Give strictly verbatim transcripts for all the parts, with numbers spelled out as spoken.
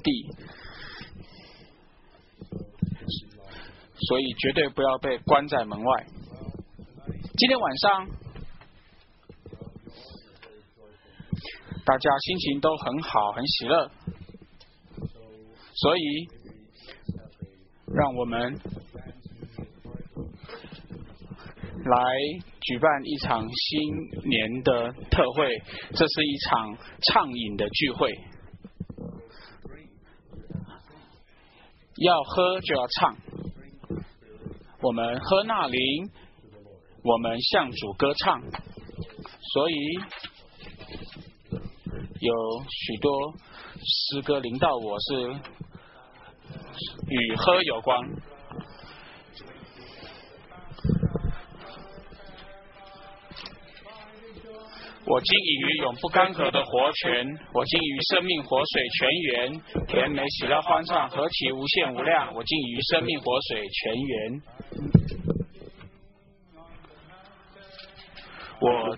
地，所以绝对不要被关在门外。今天晚上大家心情都很好，很喜乐，所以让我们来举办一场新年的特会，这是一场畅饮的聚会，要喝就要唱，我们喝纳灵，我们向主歌唱，所以有许多诗歌临到我是与喝有关。我今已于永不干涸的活泉，我今已于生命活水泉源，甜美喜乐欢畅，何其无限无量！我今已于生命活水泉源。我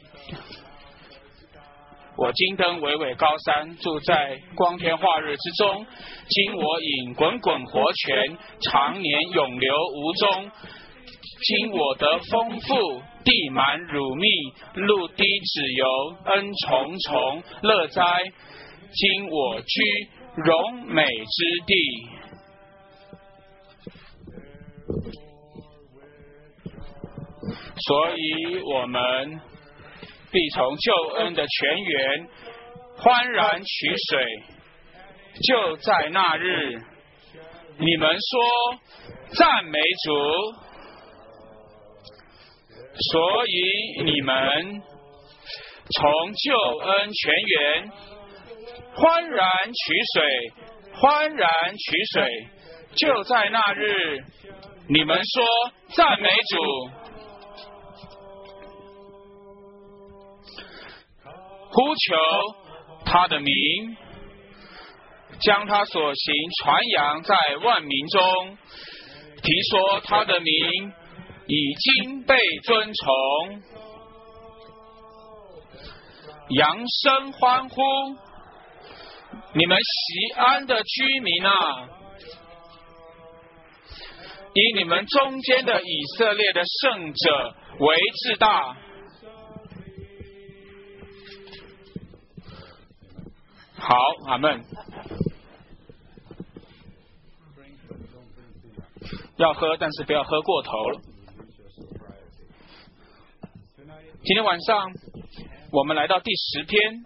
我今登巍巍高山，住在光天化日之中。今我饮滚滚活泉，常年永流无踪。今我得丰富，地满乳蜜，陆地脂油，恩重重，乐哉！今我居荣美之地。所以我们必从救恩的泉源欢然取水，就在那日，你们说赞美主。所以你们从救恩泉源欢然取水，欢然取水，就在那日，你们说赞美主。呼求他的名，将他所行传扬在万民中，提说他的名已经被尊崇，扬声欢呼，你们锡安的居民啊，以你们中间的以色列的圣者为至大。好，阿们。要喝，但是不要喝过头了。今天晚上我们来到第十篇，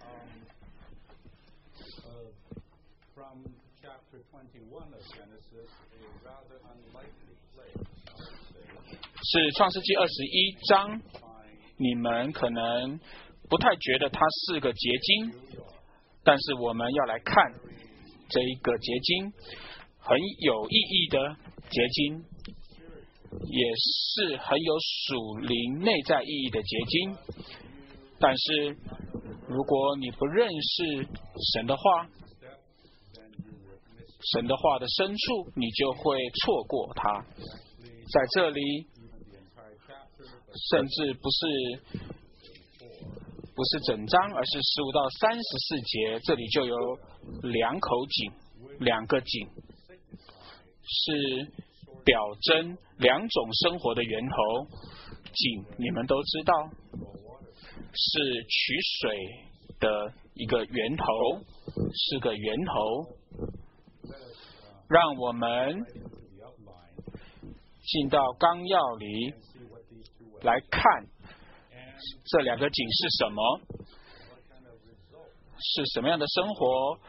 是创世纪二十一章。你们可能不太觉得它是个结晶，但是我们要来看这一个结晶，很有意义的结晶，也是很有属灵内在意义的结晶。但是如果你不认识神的话，神的话的深处，你就会错过它。在这里甚至不是不是整章，而是十五到三十四节，这里就有两口井，两个井，是表征两种生活的源头。井你们都知道，是取水的一个源头，是个源头。让我们进到纲要里来看这两个井是什么，是什么样的生活，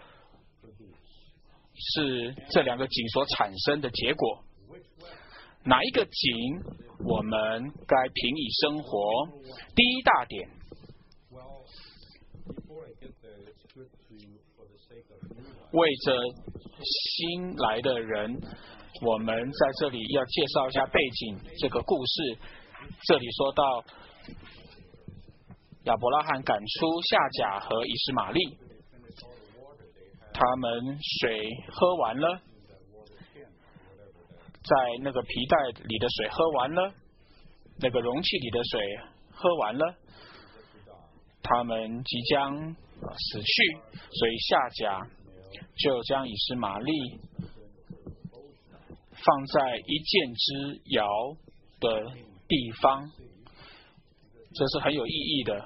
是这两个井所产生的结果。哪一个井我们该凭以生活？第一大点，为着新来的人，我们在这里要介绍一下背景。这个故事这里说到亚伯拉罕赶出夏甲和以实玛利，他们水喝完了，在那个皮带里的水喝完了，那个容器里的水喝完了，他们即将死去，所以夏甲就将以实玛利放在一箭之遥的地方，这是很有意义的，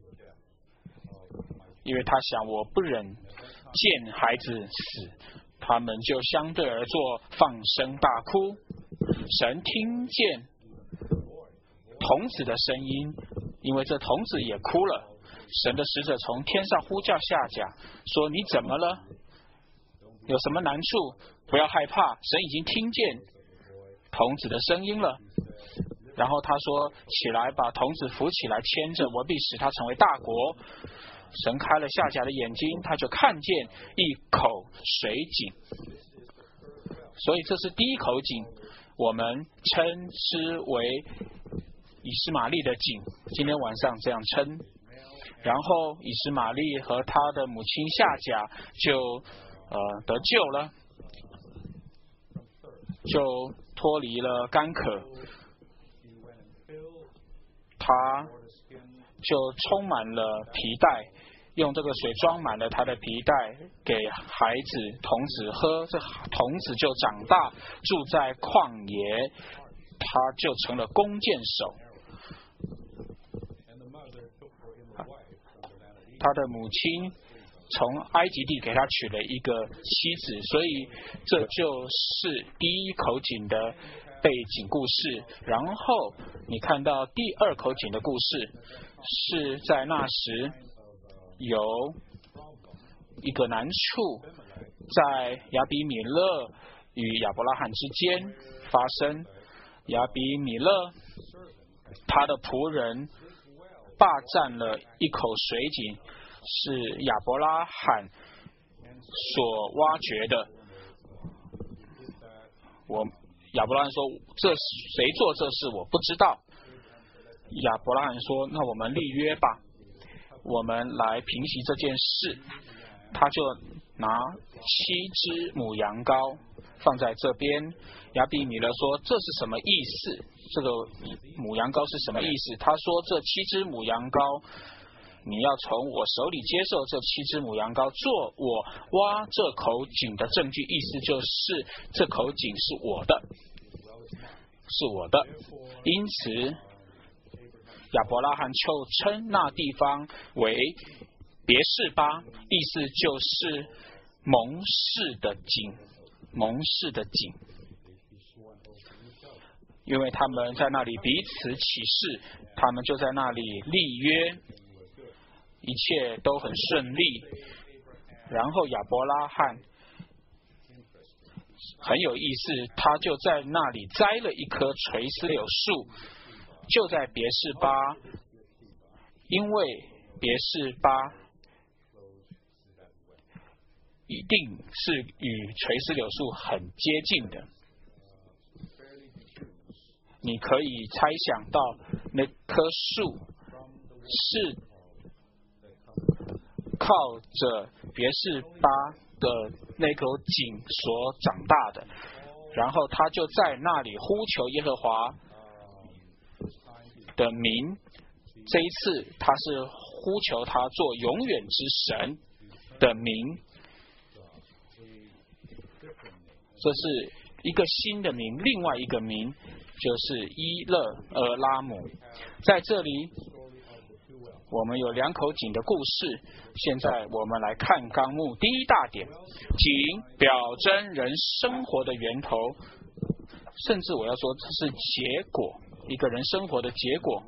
因为他想，我不忍见孩子死，他们就相对而坐，放声大哭。神听见童子的声音，因为这童子也哭了。神的使者从天上呼叫夏甲，说：“你怎么了？有什么难处？不要害怕，神已经听见童子的声音了。”然后他说：“起来，把童子扶起来，牵着，我必使他成为大国。”神开了夏甲的眼睛，他就看见一口水井。所以这是第一口井，我们称之为以实玛利的井，今天晚上这样称。然后以实玛利和他的母亲夏甲就呃得救了，就脱离了干渴，他就充满了皮带，用这个水装满了他的皮带，给孩子童子喝，这童子就长大，住在旷野，他就成了弓箭手。他的母亲从埃及地给他娶了一个妻子，所以这就是第一口井的背景故事。然后你看到第二口井的故事，是在那时有一个难处在亚比米勒与亚伯拉罕之间发生。亚比米勒他的仆人霸占了一口水井，是亚伯拉罕所挖掘的。我亚伯拉罕说：“这谁做这事我不知道。”亚伯拉罕说：“那我们立约吧，我们来平息这件事。”他就拿七只母羊羔放在这边。亚比米勒说：“这是什么意思？这个母羊羔是什么意思？”他说：“这七只母羊羔，你要从我手里接受这七只母羊羔，做我挖这口井的证据。意思就是这口井是我的，是我的。因此，亚伯拉罕就称那地方为别是巴，意思就是蒙氏的井，蒙氏的井。因为他们在那里彼此起誓，他们就在那里立约，一切都很顺利。然后亚伯拉罕很有意思，他就在那里栽了一棵垂丝柳树，就在别是巴，因为别是巴一定是与垂丝柳树很接近的。你可以猜想到那棵树是靠着别是巴的那口井所长大的，然后他就在那里呼求耶和华的名。这一次他是呼求他做永远之神的名，这是一个新的名。另外一个名就是伊勒俄拉姆。在这里我们有两口井的故事。现在我们来看纲目第一大点，井表征人生活的源头，甚至我要说这是结果，一个人生活的结果。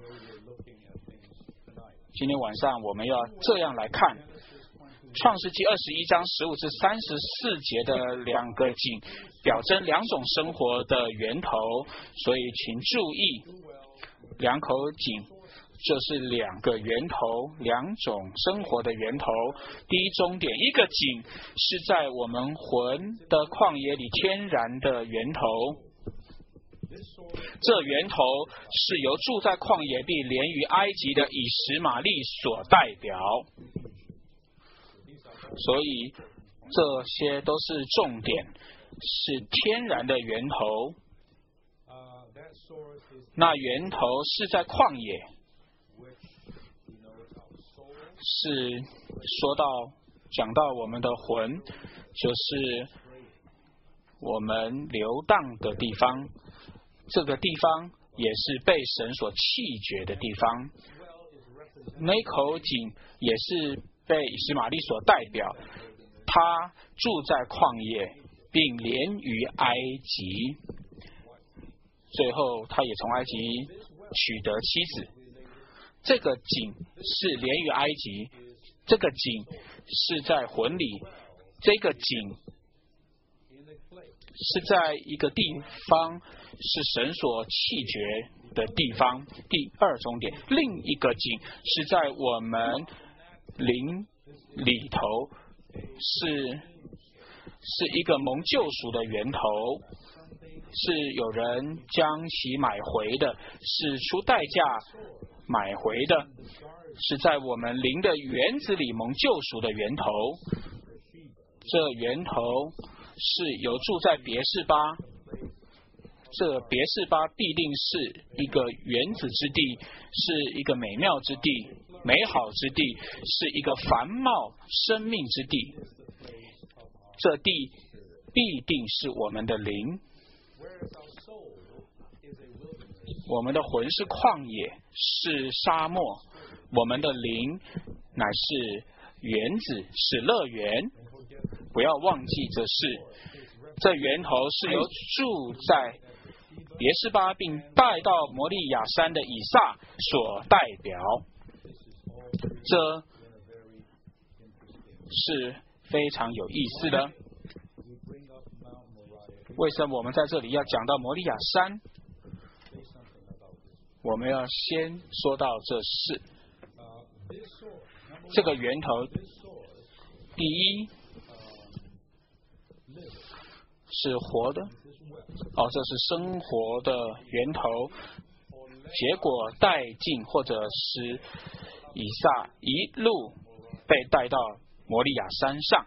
今天晚上我们要这样来看创世纪二十一章十五至三十四节的两个井，表征两种生活的源头。所以请注意，两口井就是两个源头，两种生活的源头。第一终点，一个井是在我们魂的旷野里天然的源头，这源头是由住在旷野地连于埃及的以实玛利所代表。所以这些都是重点，是天然的源头。那源头是在旷野，是说到讲到我们的魂，就是我们流荡的地方，这个地方也是被神所弃绝的地方。那口井也是被以实玛利所代表，他住在旷野，并连于埃及。最后，他也从埃及取得妻子。这个井是连于埃及，这个井是在魂里，这个井是在一个地方，是神所弃绝的地方。第二重点，另一个井是在我们灵里头，是是一个蒙救赎的源头。是有人将其买回的，是出代价买回的，是在我们灵的园子里蒙救赎的源头。这源头是有住在别是巴，这别是巴必定是一个园子之地，是一个美妙之地，美好之地，是一个繁茂生命之地。这地必定是我们的灵。我们的魂是旷野，是沙漠，我们的灵乃是园子，是乐园。不要忘记这事，这源头是由住在别是巴并带到摩利亚山的以撒所代表。这是非常有意思的。为什么我们在这里要讲到摩利亚山？我们要先说到这事。这个源头，第一是活的，哦，这是生活的源头。结果带进，或者是以撒一路被带到摩利亚山上，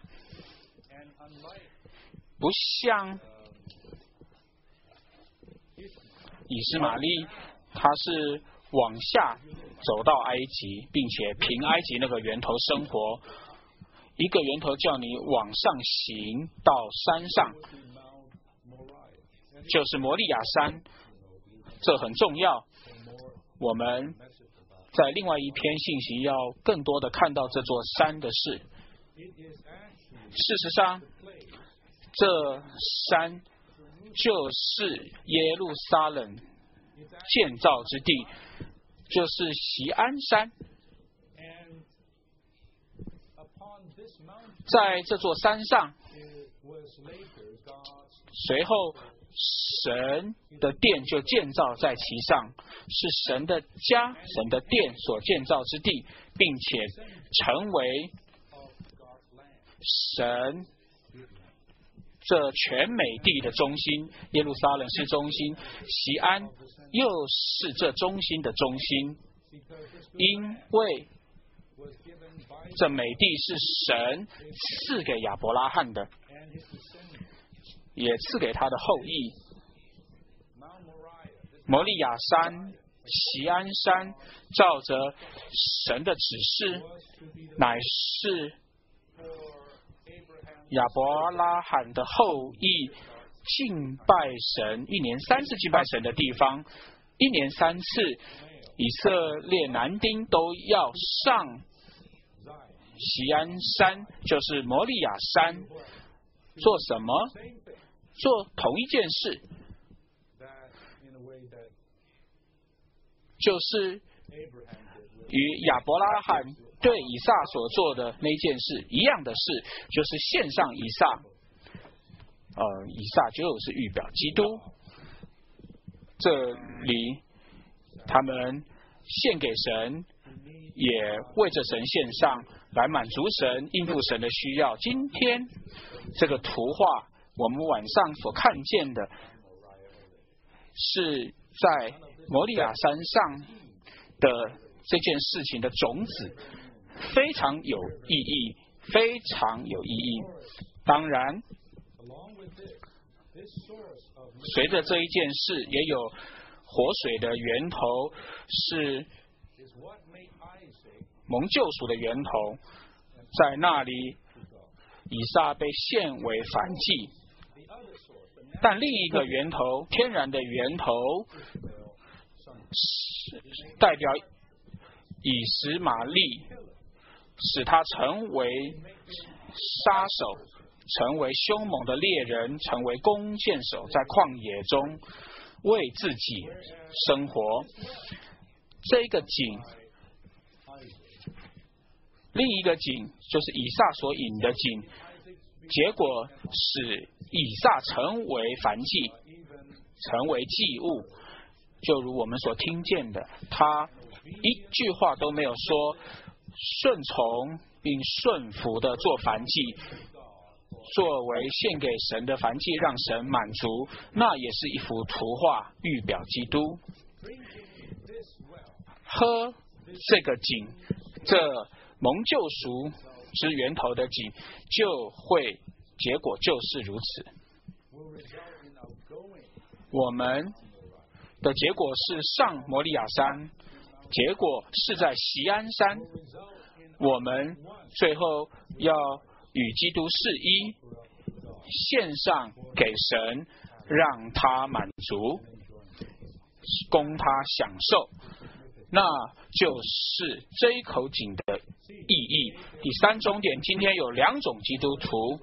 不像以实玛利，他是往下走到埃及，并且凭埃及那个源头生活。一个源头叫你往上行到山上，就是摩利亚山，这很重要。我们在另外一篇信息要更多的看到这座山的事。事实上，这山就是耶路撒冷建造之地，就是锡安山。在这座山上，随后神的殿就建造在其上，是神的家、神的殿所建造之地，并且成为神这全美地的中心。耶路撒冷是中心，锡安又是这中心的中心，因为这美地是神赐给亚伯拉罕的，也赐给他的后裔。摩利亚山、锡安山，照着神的指示，乃是亚伯拉罕的后裔敬拜神，一年三次敬拜神的地方。一年三次，以色列男丁都要上锡安山，就是摩利亚山，做什么？做同一件事，就是与亚伯拉罕对以撒所做的那件事一样的事，就是献上以撒。呃，以撒就是预表基督。这里他们献给神，也为着神献上，来满足神、应付神的需要。今天这个图画，我们晚上所看见的，是在摩利亚山上的这件事情的种子，非常有意义，非常有意义。当然，随着这一件事，也有活水的源头，是蒙救赎的源头，在那里以撒被献为燔祭。但另一个源头，天然的源头，代表以实玛利，使他成为杀手，成为凶猛的猎人，成为弓箭手，在旷野中为自己生活。这个井，另一个井就是以撒所引的井，结果使以撒成为燔祭，成为祭物。就如我们所听见的，他一句话都没有说，顺从并顺服的做燔祭，作为献给神的燔祭，让神满足，那也是一幅图画，预表基督。喝这个井，这蒙救赎之源头的井，就会结果就是如此。我们的结果是上摩利亚山，结果是在锡安山，我们最后要与基督是一，献上给神，让他满足，供他享受，那就是这一口井的意义。第三重点，今天有两种基督徒，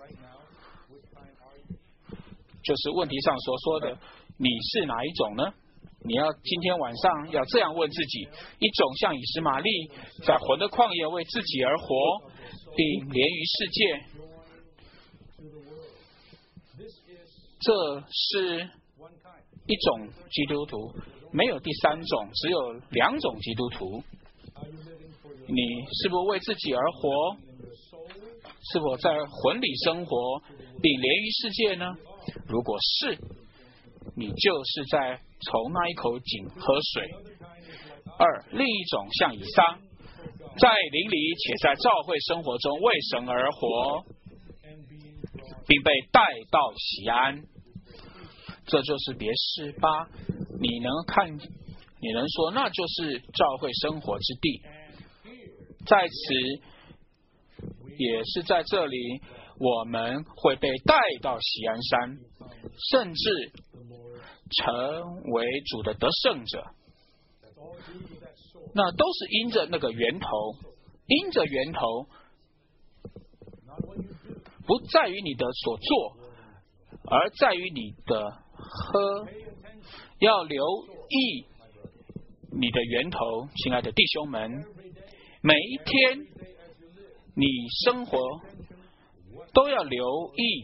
就是问题上所说的，你是哪一种呢？你要今天晚上要这样问自己：一种像以实玛利，在魂的旷野为自己而活，并连于世界，这是一种基督徒，没有第三种，只有两种基督徒。你是否为自己而活？是否在魂里生活，并连于世界呢？如果是，你就是在从那一口井喝水。二，另一种像以撒，在灵里且在教会生活中为神而活，并被带到锡安，这就是别是巴。你能看，你能说那就是教会生活之地。在此，也是在这里，我们会被带到锡安山，甚至成为主的得胜者。那都是因着那个源头，因着源头，不在于你的所做，而在于你的喝。要留意你的源头，亲爱的弟兄们，每一天你生活都要留意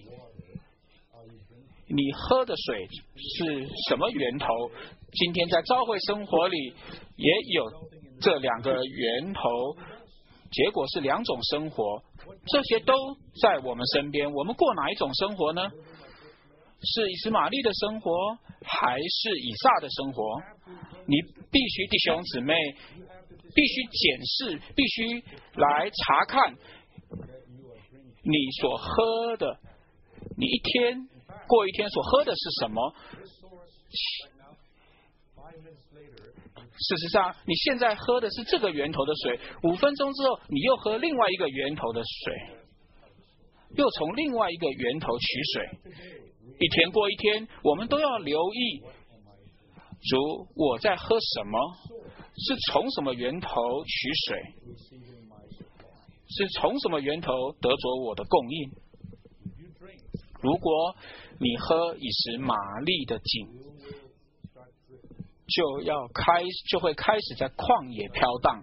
你喝的水是什么源头。今天在教会生活里也有这两个源头，结果是两种生活，这些都在我们身边。我们过哪一种生活呢？是以实玛利的生活，还是以撒的生活？你必须，弟兄姊妹，必须检视，必须来查看你所喝的，你一天过一天所喝的是什么。事实上，你现在喝的是这个源头的水，五分钟之后，你又喝另外一个源头的水，又从另外一个源头取水。一天过一天，我们都要留意，主，我在喝什么？是从什么源头取水？是从什么源头得着我的供应？如果你喝以实玛利的井，就要开，就会开始在旷野飘荡，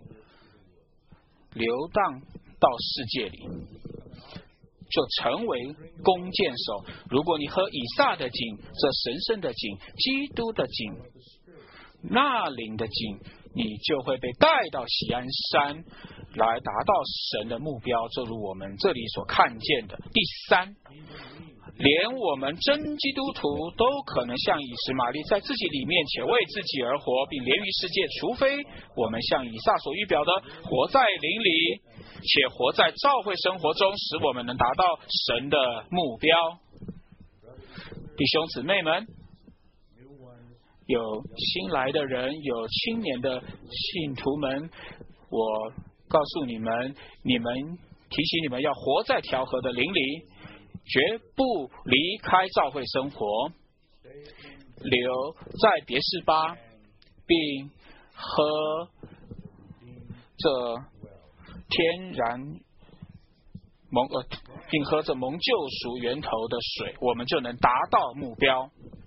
流荡到世界里，就成为弓箭手。如果你喝以撒的井，这神圣的井，基督的井，那灵的井，你就会被带到锡安山，来达到神的目标，正如我们这里所看见的。第三，连我们真基督徒都可能像以实玛利，在自己里面且为自己而活，并连于世界，除非我们像以撒所预表的，活在灵里，且活在教会生活中，使我们能达到神的目标。弟兄姊妹们，有新来的人，有青年的信徒们，我告诉你们，你们提醒你们要活在调和的灵里，绝不离开教会生活，留在别是巴，并喝这天然蒙呃，并喝着蒙救赎源头的水，我们就能达到目标。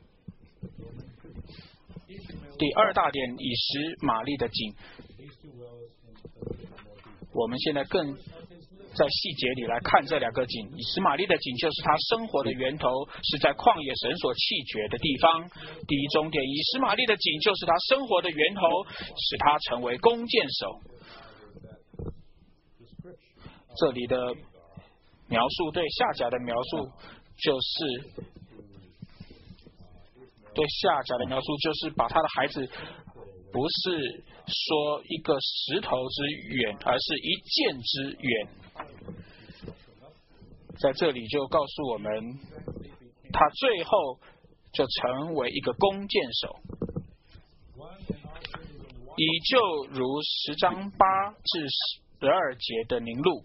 第二大点，以实玛利的井，我们现在更在细节里来看这两个井。以实玛利的井就是他生活的源头，是在旷野神所弃绝的地方。第一终点，以实玛利的井就是他生活的源头，使他成为弓箭手。这里的描述对夏甲的描述就是对夏甲的描述就是把他的孩子不是说一个石头之远，而是一箭之远。在这里就告诉我们，他最后就成为一个弓箭手。以就如十章八至十二节的宁录，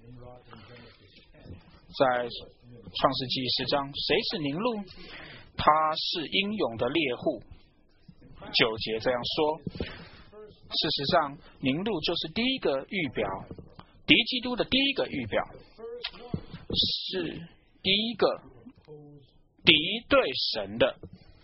在创世纪十章，谁是宁录？他是英勇的猎户。九节这样说。事实上，宁录就是第一个预表，敌基督的第一个预表，是第一个敌对神的。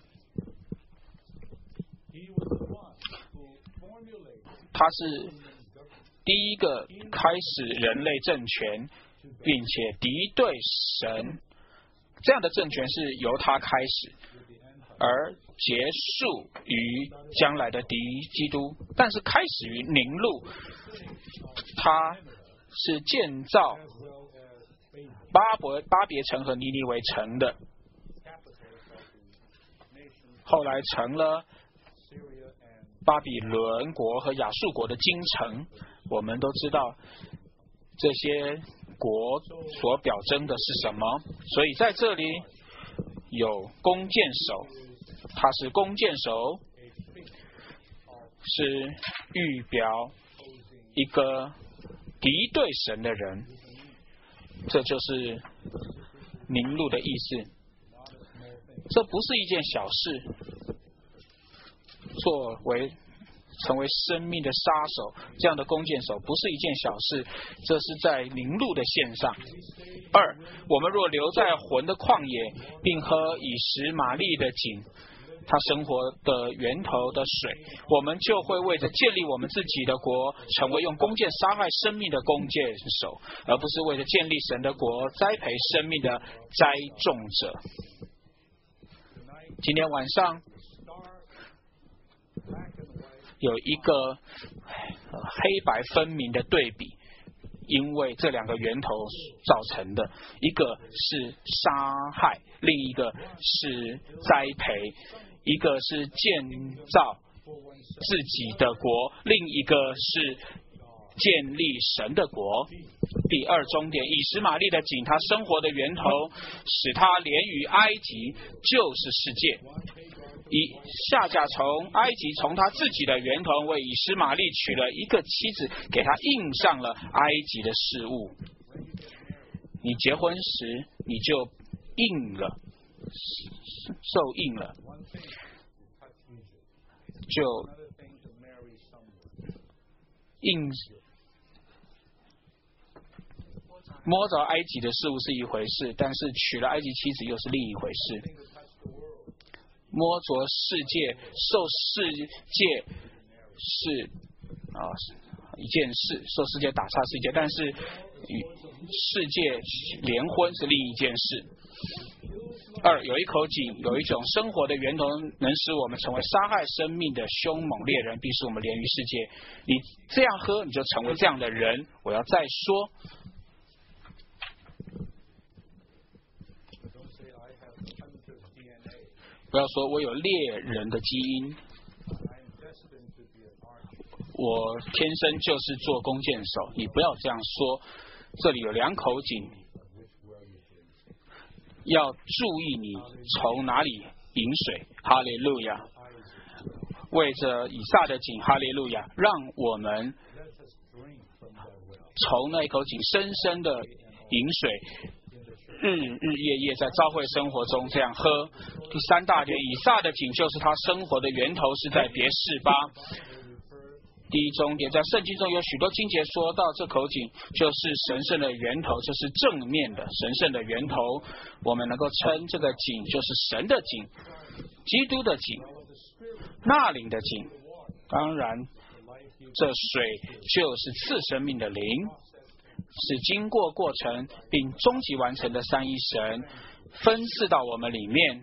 他是第一个开始人类政权，并且敌对神，这样的政权是由他开始，而结束于将来的敌基督。但是开始于宁录，他是建造巴伯巴别城和尼尼微城的，后来成了巴比伦国和亚述国的京城。我们都知道这些国所表征的是什么，所以在这里有弓箭手，他是弓箭手，是预表一个敌对神的人，这就是宁录的意思。这不是一件小事，作为成为生命的杀手，这样的弓箭手不是一件小事，这是在宁录的线上。二，我们若留在魂的旷野，并喝以实玛利的井，他生活的源头的水，我们就会为着建立我们自己的国，成为用弓箭杀害生命的弓箭手，而不是为了建立神的国，栽培生命的栽种者。今天晚上有一个、呃、黑白分明的对比，因为这两个源头造成的，一个是杀害，另一个是栽培，一个是建造自己的国，另一个是建立神的国。第二终点，以实玛利的井，他生活的源头，使他连于埃及，就是世界。以夏甲从埃及从他自己的源头为以实玛利娶了一个妻子，给他印上了埃及的事物。你结婚时你就印了，受印了，就印摸着埃及的事物是一回事，但是娶了埃及妻子又是另一回事。摸着世界，受世界是啊、呃、一件事，受世界打岔是一件，但是与世界联婚是另一件事。二，有一口井，有一种生活的源头，能使我们成为杀害生命的凶猛猎人，必使我们连于世界。你这样喝，你就成为这样的人。我要再说，不要说我有猎人的基因，我天生就是做弓箭手，你不要这样说。这里有两口井，要注意你从哪里饮水。哈利路亚！为着以撒的井，哈利路亚！让我们从那一口井深深的饮水，日日夜夜在教会生活中这样喝。第三大点，以撒的井就是他生活的源头，是在别是巴。第一终点，在圣经中有许多经节说到这口井就是神圣的源头，这是正面的神圣的源头。我们能够称这个井就是神的井，基督的井，那灵的井。当然，这水就是赐生命的灵，是经过过程并终极完成的三一神分赐到我们里面，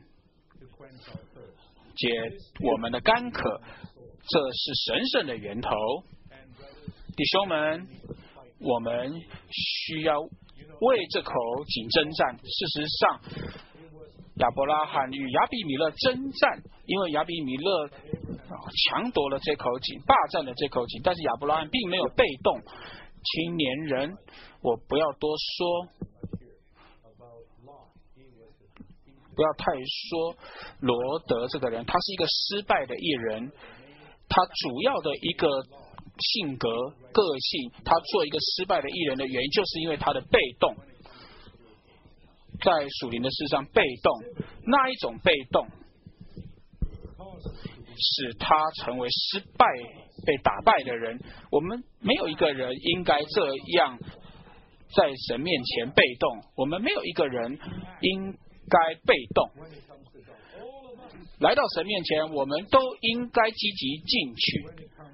解我们的干渴。这是神圣的源头，弟兄们，我们需要为这口井征战。事实上，亚伯拉罕与亚比米勒征战，因为亚比米勒抢夺了这口井，霸占了这口井，但是亚伯拉罕并没有被动。青年人，我不要多说，不要太说罗德这个人，他是一个失败的艺人。他主要的一个性格个性，他做一个失败的艺人的原因，就是因为他的被动，在属灵的事上被动，那一种被动使他成为失败被打败的人。我们没有一个人应该这样在神面前被动，我们没有一个人应该被动。来到神面前，我们都应该积极进取。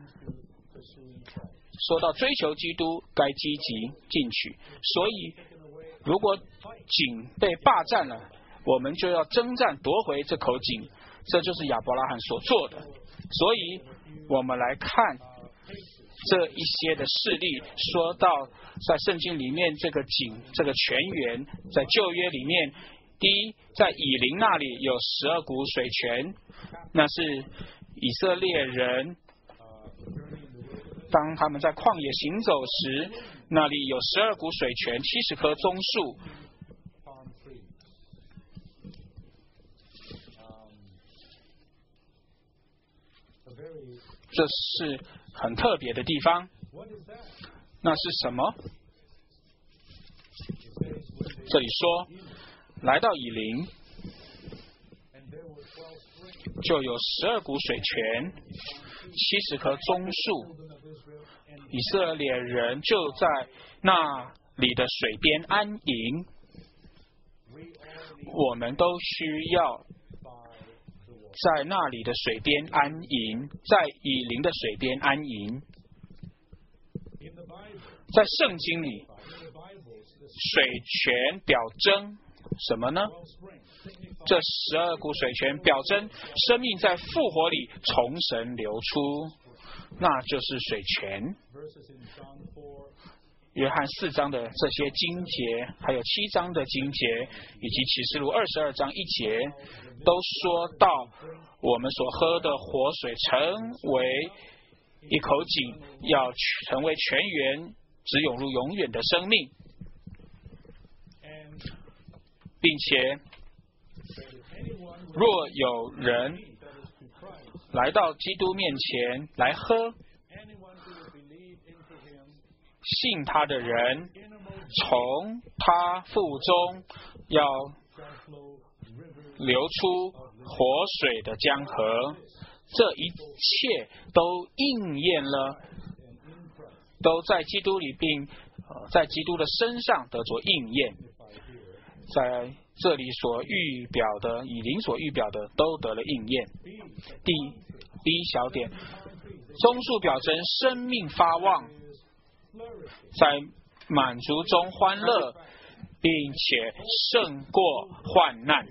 说到追求基督，该积极进取。所以，如果井被霸占了，我们就要征战夺回这口井。这就是亚伯拉罕所做的。所以，我们来看这一些的事例，说到在圣经里面这个井，这个泉源，在旧约里面。第一，在以琳那里有十二股水泉，那是以色列人当他们在旷野行走时，那里有十二股水泉，七十棵棕树。这是很特别的地方。那是什么？这里说，来到以琳，就有十二股水泉，七十棵棕树。以色列人就在那里的水边安营。我们都需要在那里的水边安营，在以琳的水边安营。在圣经里，水泉表征什么呢？这十二股水泉表征生命在复活里从神流出，那就是水泉。约翰四章的这些经节，还有七章的经节，以及启示录二十二章一节，都说到我们所喝的活水成为一口井，要成为泉源，只涌入永远的生命，并且若有人来到基督面前来喝，信他的人从他腹中要流出活水的江河。这一切都应验了，都在基督里，并、呃、在基督的身上得着应验。在这里所预表的，以琳所预表的，都得了应验。第第一小点，棕树表征生命发旺，在满足中欢乐，并且胜过患难。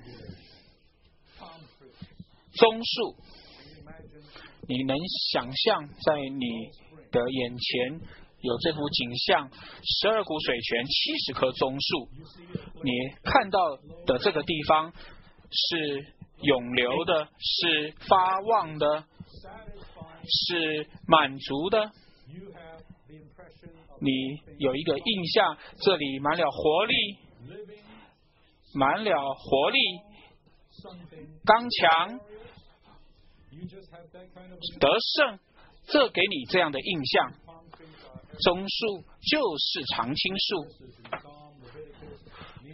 棕树，你能想象在你的眼前有这幅景象，十二股水泉，七十棵棕树，你看到的这个地方是涌流的，是发旺的，是满足的。你有一个印象，这里满了活力，满了活力，刚强，得胜，这给你这样的印象。棕树就是常青树，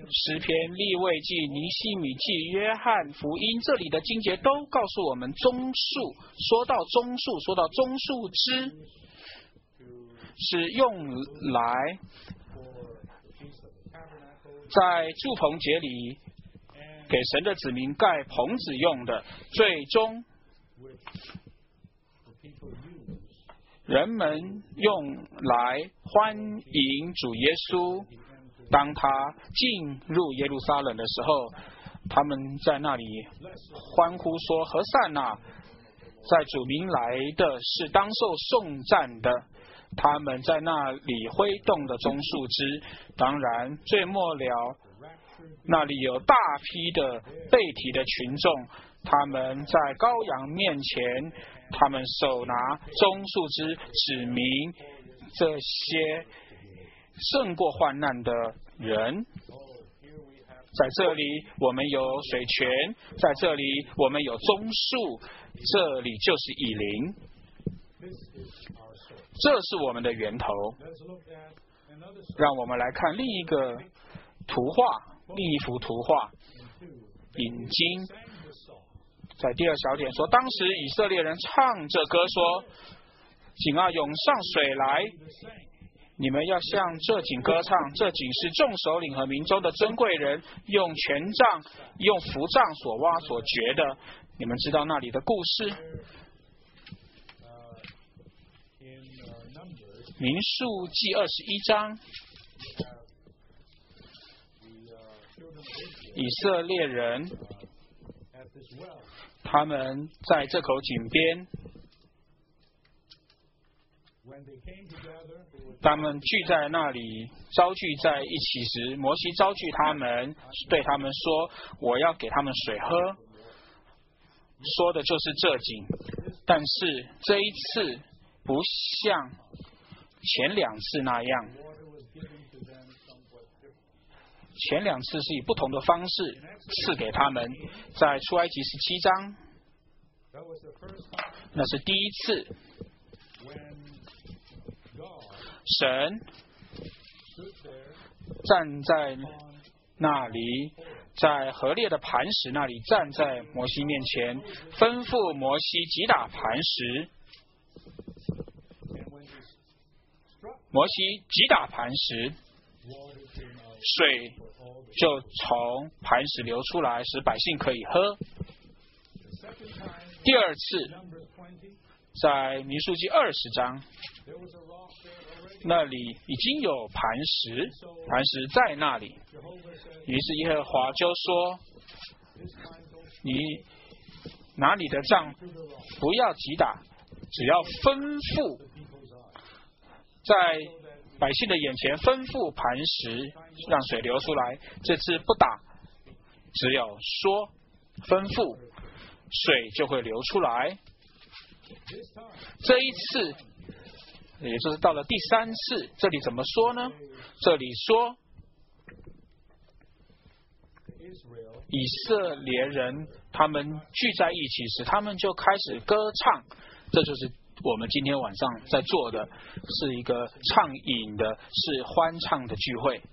诗篇、利未记、尼希米记、约翰福音，这里的经节都告诉我们棕树。说到棕树，说到棕树枝，是用来在住棚节里给神的子民盖棚子用的。最终，人们用来欢迎主耶稣。当他进入耶路撒冷的时候，他们在那里欢呼说：“何塞那！在主名来的是当受颂赞的。”他们在那里挥动的棕树枝。当然，最末了，那里有大批的被提的群众，他们在羔羊面前，他们手拿棕树枝，指明这些胜过患难的人。在这里我们有水泉，在这里我们有棕树，这里就是以琳，这是我们的源头。让我们来看另一个图画，另一幅图画。引经在第二小点说，当时以色列人唱着歌说：“井啊，涌上水来！你们要向这井歌唱，这井是众首领和民中的尊贵人用权杖、用符杖所挖所掘的。”你们知道那里的故事？民数记二十一章，以色列人他们在这口井边，他们聚在那里，招聚在一起时，摩西招聚他们，对他们说：“我要给他们水喝。”说的就是这井。但是这一次不像前两次那样，前两次是以不同的方式赐给他们。在出埃及十七章，那是第一次，神站在那里，在河裂的磐石那里，站在摩西面前，吩咐摩西击打磐石。摩西击打磐石，水就从磐石流出来，使百姓可以喝。第二次，在民数记二十章，那里已经有磐石，磐石在那里。于是耶和华就说：“你拿你的杖，不要击打，只要吩咐，在百姓的眼前吩咐磐石，让水流出来。这次不打，只有说吩咐，水就会流出来。这一次，也就是到了第三次，这里怎么说呢？这里说，以色列人他们聚在一起时，他们就开始歌唱。这就是我们今天晚上在做的，是一个畅饮的，是欢唱的聚会。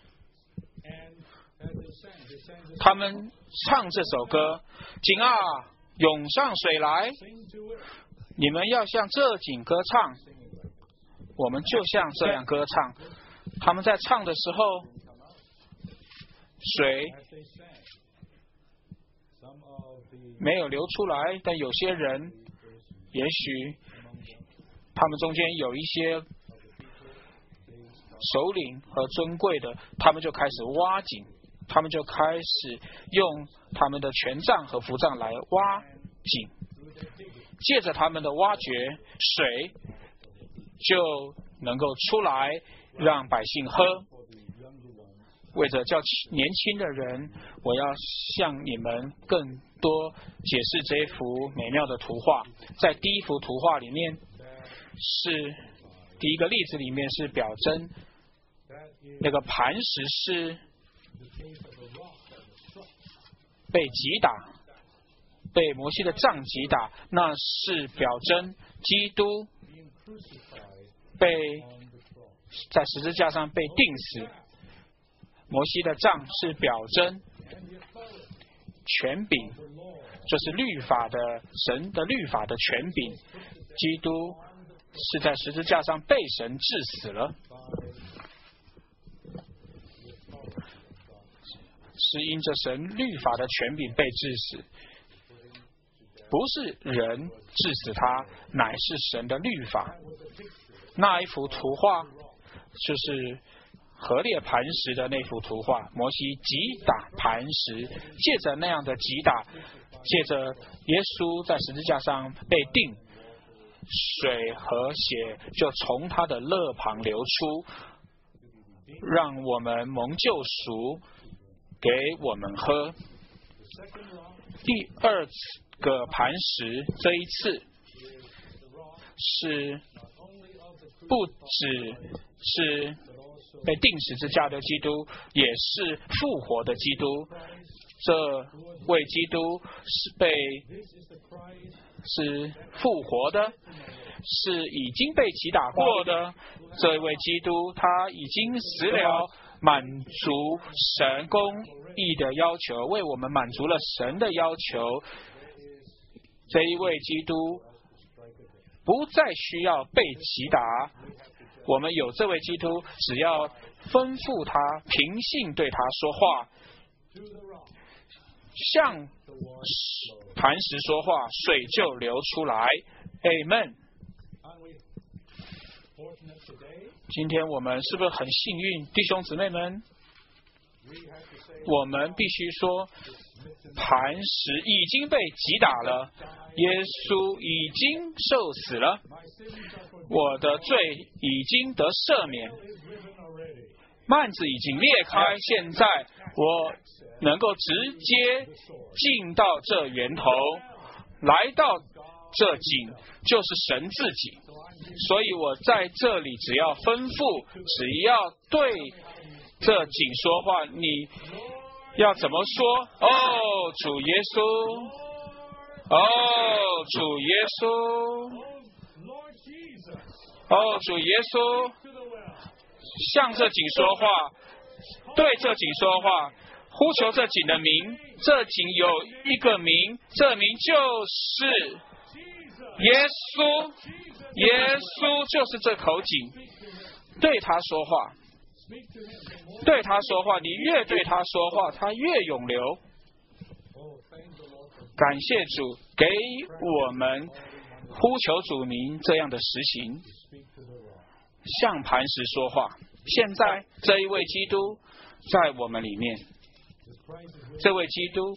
他们唱这首歌：井啊，涌上水来！你们要向这井歌唱。我们就像这样歌唱。他们在唱的时候，水没有流出来，但有些人，也许他们中间有一些首领和尊贵的，他们就开始挖井，他们就开始用他们的权杖和符杖来挖井，借着他们的挖掘，水就能够出来让百姓喝。为着叫年轻的人，我要向你们更多解释这一幅美妙的图画。在第一幅图画里面，是第一个例子里面是表征那个磐石是被击打，被摩西的杖击打，那是表征基督被在十字架上被钉死。 摩西的杖是表征，权柄就是律法的神的律法的权柄。基督是在十字架上被神治死了，是因着神律法的权柄被治死，不是人治死他，乃是神的律法。那一幅图画就是河裂磐石的那幅图画，摩西击打磐石，借着那样的击打，借着耶稣在十字架上被钉，水和血就从他的肋旁流出，让我们蒙救赎，给我们喝。第二个磐石，这一次是不只是被钉十字架的基督，也是复活的基督。这位基督是被是复活的，是已经被击打过的。这位基督他已经死了，满足神公义的要求，为我们满足了神的要求。这一位基督不再需要被击打，我们有这位基督，只要吩咐他，平信对他说话，向磐石说话，水就流出来。 Amen。 今天我们是不是很幸运，弟兄姊妹们？我们必须说，磐石已经被击打了，耶稣已经受死了，我的罪已经得赦免，幔子已经裂开，现在我能够直接进到这源头，来到这井，就是神自己。所以我在这里只要吩咐，只要对这井说话，你要怎么说？哦，主耶稣，哦，主耶稣，哦，主耶稣，向这井说话，对这井说话，呼求这井的名。这井有一个名，这名就是耶稣，耶稣就是这口井。对他说话，对他说话，你越对他说话，他越涌流。感谢主给我们呼求主名这样的实行，向磐石说话。现在这一位基督在我们里面，这位基督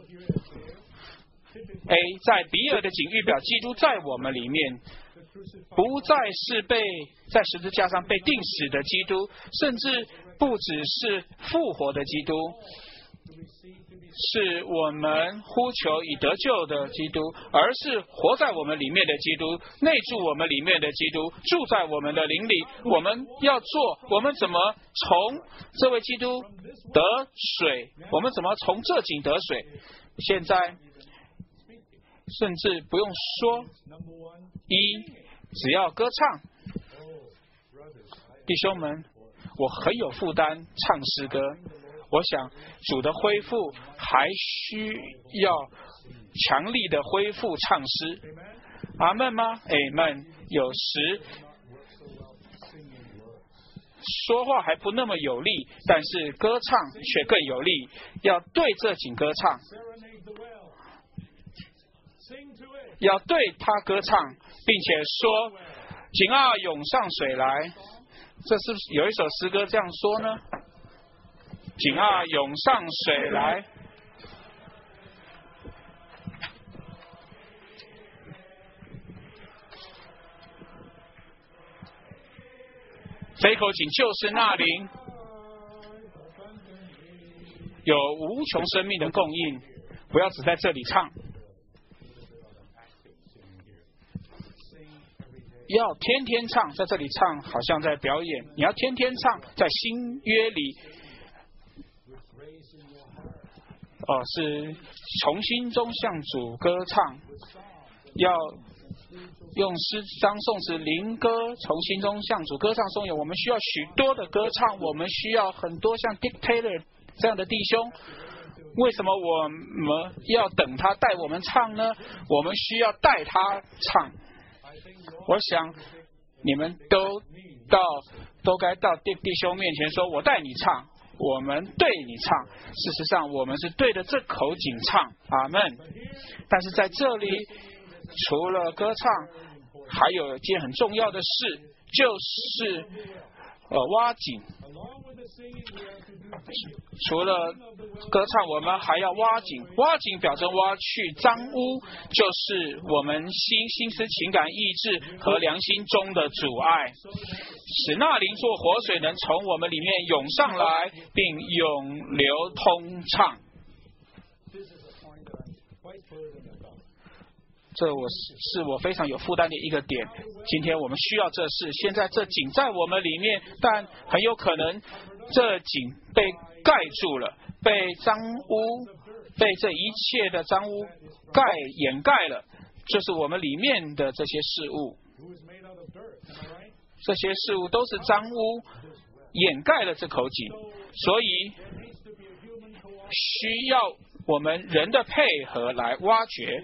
A 在比尔的井预表基督在我们里面，不再是被在十字架上被钉死的基督，甚至不只是复活的基督，是我们呼求以得救的基督，而是活在我们里面的基督，内住我们里面的基督，住在我们的灵里。我们要做，我们怎么从这位基督得水？我们怎么从这井得水？现在甚至不用说，一只要歌唱。弟兄们，我很有负担唱诗歌，我想主的恢复还需要强力的恢复唱诗。阿们吗？阿们。有时说话还不那么有力，但是歌唱却更有力，要对这井歌唱，要对他歌唱，并且说井啊涌上水来。这是不是有一首诗歌这样说呢？井啊涌上水来。这口井就是那灵，有无穷生命的供应。不要只在这里唱，要天天唱，在这里唱好像在表演。你要天天唱，在新约里，哦，是从心中向主歌唱，要用诗章、颂词、灵歌，从心中向主歌唱颂咏。我们需要许多的歌唱，我们需要很多像 Dick Taylor 这样的弟兄。为什么我们要等他带我们唱呢？我们需要带他唱。我想你们都到都该到弟弟兄面前说：“我带你唱，我们对你唱。”事实上，我们是对着这口井唱。阿们。但是在这里，除了歌唱，还有一件很重要的事，就是呃挖井。除了歌唱，我们还要挖井。挖井表征挖去脏污，就是我们心、心思、情感、意志和良心中的阻碍，使那灵作活水能从我们里面涌上来，并涌流通畅。这我是我非常有负担的一个点。今天我们需要这事，现在这井在我们里面，但很有可能这井被盖住了，被脏污，被这一切的脏污盖掩盖了，就是我们里面的这些事物。这些事物都是脏污，掩盖了这口井，所以需要我们人的配合来挖掘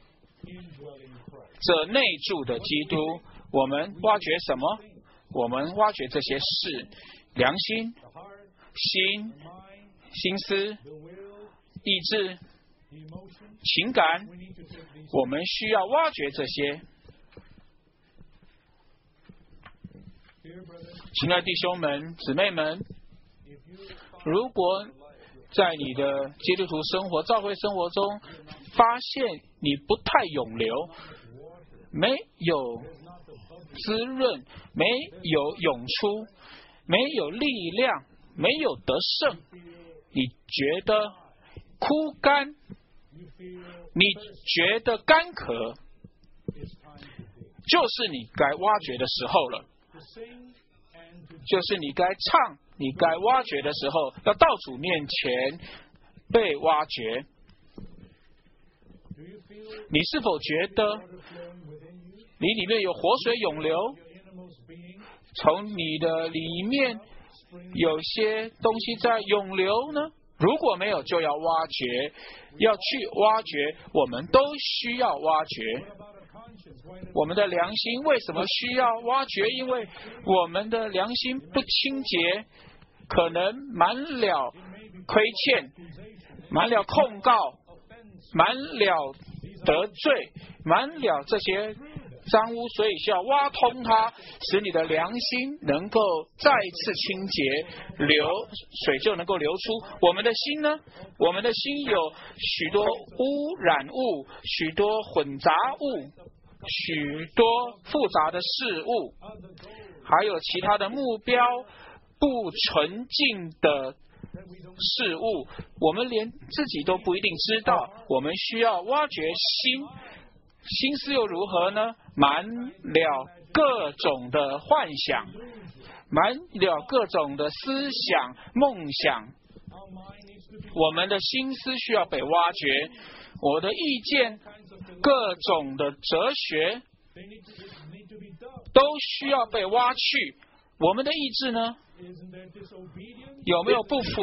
这内住的基督。我们挖掘什么？我们挖掘这些事：良心、心、心思、意志、情感。我们需要挖掘这些。亲爱的弟兄们、姊妹们，如果在你的基督徒生活、教会生活中发现你不太涌流，没有滋润，没有涌出，没有力量，没有得胜，你觉得枯干，你觉得干渴，就是你该挖掘的时候了，就是你该唱、你该挖掘的时候，要到主面前被挖掘。你是否觉得你里面有活水涌流？从你的里面有些东西在涌流呢？如果没有，就要挖掘，要去挖掘，我们都需要挖掘。我们的良心为什么需要挖掘？因为我们的良心不清洁，可能满了亏欠，满了控告，满了得罪，满了这些脏污，所以需要挖通它，使你的良心能够再次清洁，流水就能够流出。我们的心呢？我们的心有许多污染物，许多混杂物，许多复杂的事物，还有其他的目标不纯净的事物，我们连自己都不一定知道。我们需要挖掘心，心思又如何呢？满了各种的幻想，满了各种的思想梦想，我们的心思需要被挖掘。我的意见，各种的哲学都需要被挖去。我们的意志呢？有没有不服？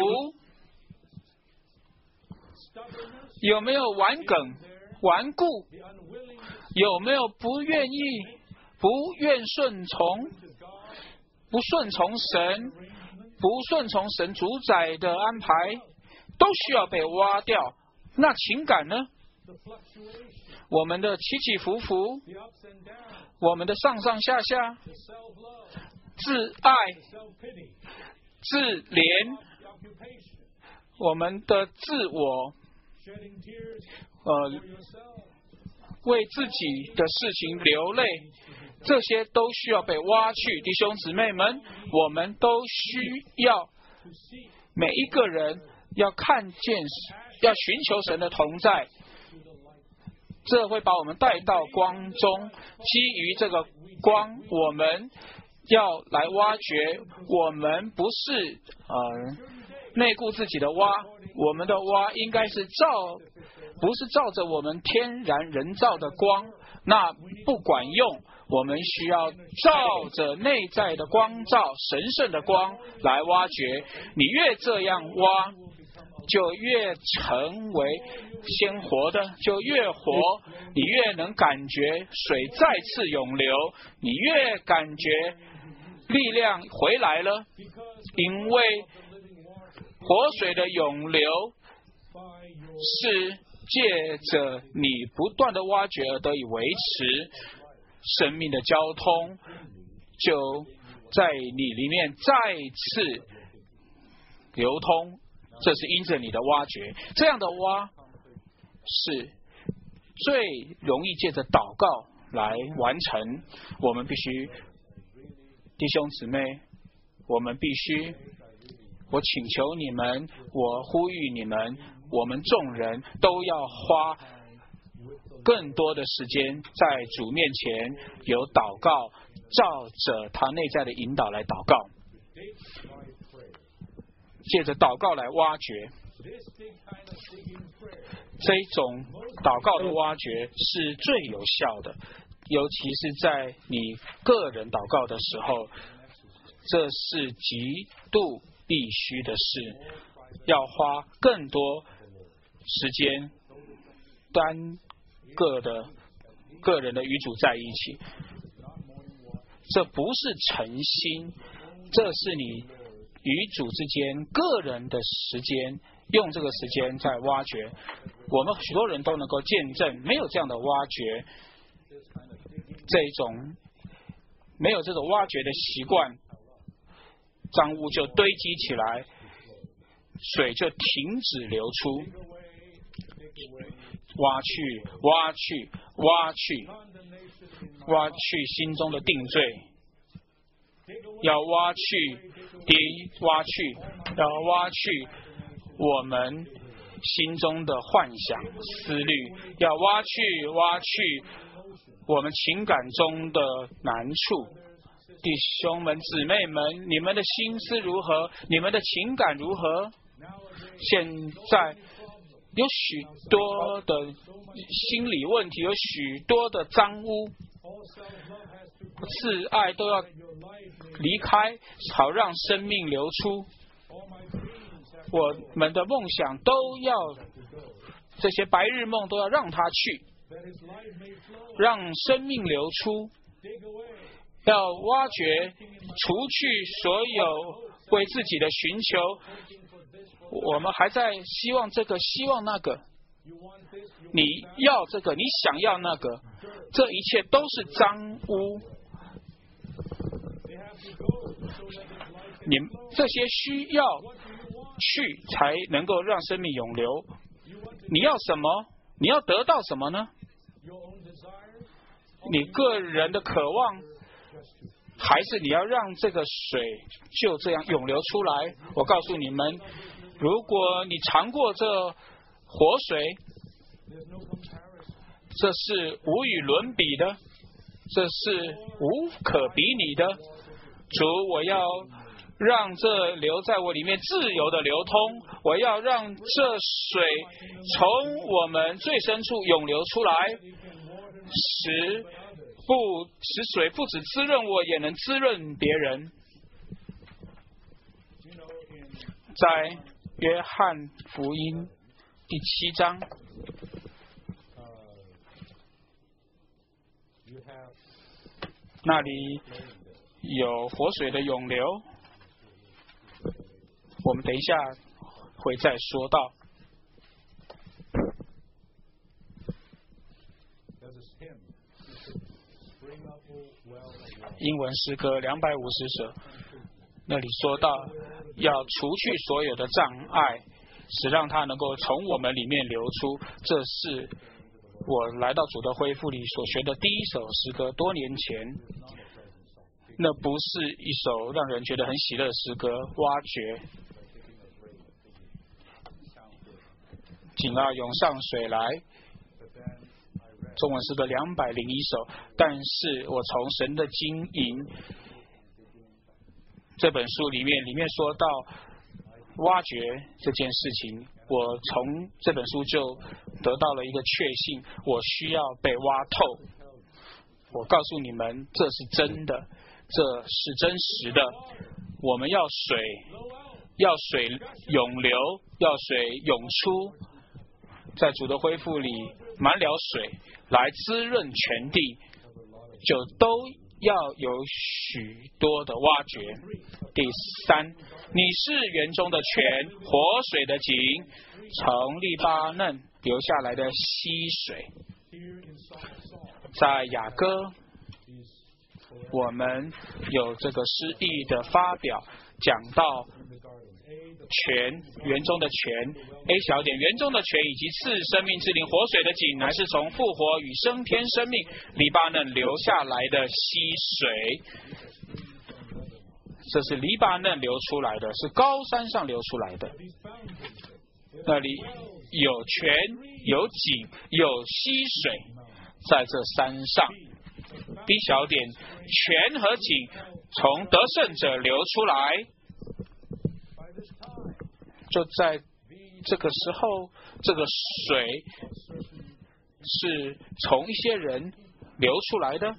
有没有顽梗、顽固？有没有不愿意、不愿顺从、不顺从神、不顺从神主宰的安排，都需要被挖掉。那情感呢？我们的起起伏伏，我们的上上下下，自爱、自怜，我们的自我，呃，为自己的事情流泪，这些都需要被挖去。弟兄姊妹们，我们都需要，每一个人要看见，要寻求神的同在，这会把我们带到光中。基于这个光，我们要来挖掘。我们不是呃内顾自己的蛙，我们的蛙应该是照，不是照着我们天然人造的光，那不管用。我们需要照着内在的光照，神圣的光来挖掘。你越这样挖，就越成为鲜活的，就越活。你越能感觉水再次涌流，你越感觉力量回来了，因为活水的涌流是借着你不断的挖掘而得以维持。生命的交通就在你里面再次流通，这是因着你的挖掘。这样的挖是最容易借着祷告来完成。我们必须，弟兄姊妹，我们必须，我请求你们，我呼吁你们，我们众人都要花更多的时间在主面前有祷告，照着他内在的引导来祷告，借着祷告来挖掘。这一种祷告的挖掘是最有效的，尤其是在你个人祷告的时候，这是极度必须的事，要花更多时间单个的个人的与主在一起。这不是诚心，这是你与主之间个人的时间，用这个时间在挖掘。我们许多人都能够见证，没有这样的挖掘，这一种没有这种挖掘的习惯，脏污就堆积起来，水就停止流出，挖去挖去挖去挖去心中的定罪，要挖去跌挖去要挖去我们心中的幻想思虑，要挖去挖去我们情感中的难处。弟兄们姊妹们，你们的心思如何？你们的情感如何？现在有许多的心理问题，有许多的脏污，自爱都要离开，好让生命流出。我们的梦想都要，这些白日梦都要让它去，让生命流出，要挖掘，除去所有为自己的寻求。我们还在希望这个，希望那个，你要这个，你想要那个，这一切都是脏污。你这些需要去才能够让生命永流。你要什么？你要得到什么呢？你个人的渴望，还是你要让这个水就这样涌流出来？我告诉你们，如果你尝过这活水，这是无与伦比的，这是无可比拟的。主，我要让这流在我里面自由的流通，我要让这水从我们最深处涌流出来，使不使水不只滋润我，也能滋润别人。在约翰福音第七章，那里有活水的涌流，我们等一下会再说到。英文诗歌两百五十首，那里说到要除去所有的障碍，使让它能够从我们里面流出。这是我来到主的恢复里所学的第一首诗歌，多年前。那不是一首让人觉得很喜乐的诗歌，挖掘井啊涌上水来，中文诗歌两百零一首。但是我从神的经营这本书里面里面说到， 挖掘这件事情，我从这本书就得到了一个确信，我需要被挖透。我告诉你们，这是真的，这是真实的。我们要水，要水涌流，要水涌出，在主的恢复里满了水来滋润全地，就都要有许多的挖掘。第三，你是园中的泉，活水的井，从利巴嫩流下来的溪水。在雅歌，我们有这个诗意的发表，讲到泉，园中的泉 A 小点，园中的泉以及赐生命之灵活水的井，乃是从复活与升天生命黎巴嫩流下来的溪水。这是黎巴嫩流出来的，是高山上流出来的，那里有泉有井有溪水，在这山上 B 小点，泉和井从得胜者流出来，就在这个时候，这个水是从一些人流出来的，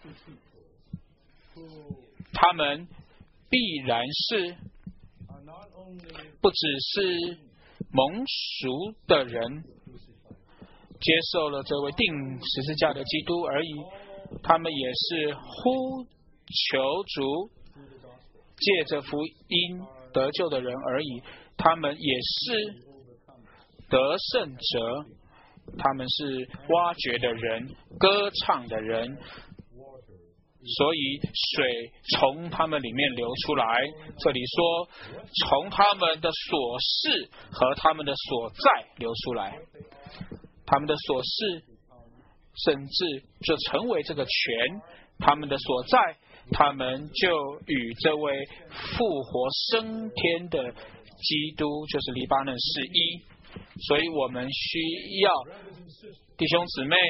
他们必然是不只是蒙赎的人，接受了这位钉十字架的基督而已，他们也是呼求主借着福音得救的人而已，他们也是得胜者，他们是挖掘的人，歌唱的人，所以水从他们里面流出来。这里说从他们的所事和他们的所在流出来，他们的所事甚至就成为这个泉，他们的所在，他们就与这位复活升天的基督，就是黎巴嫩是一。所以我们需要弟兄姊妹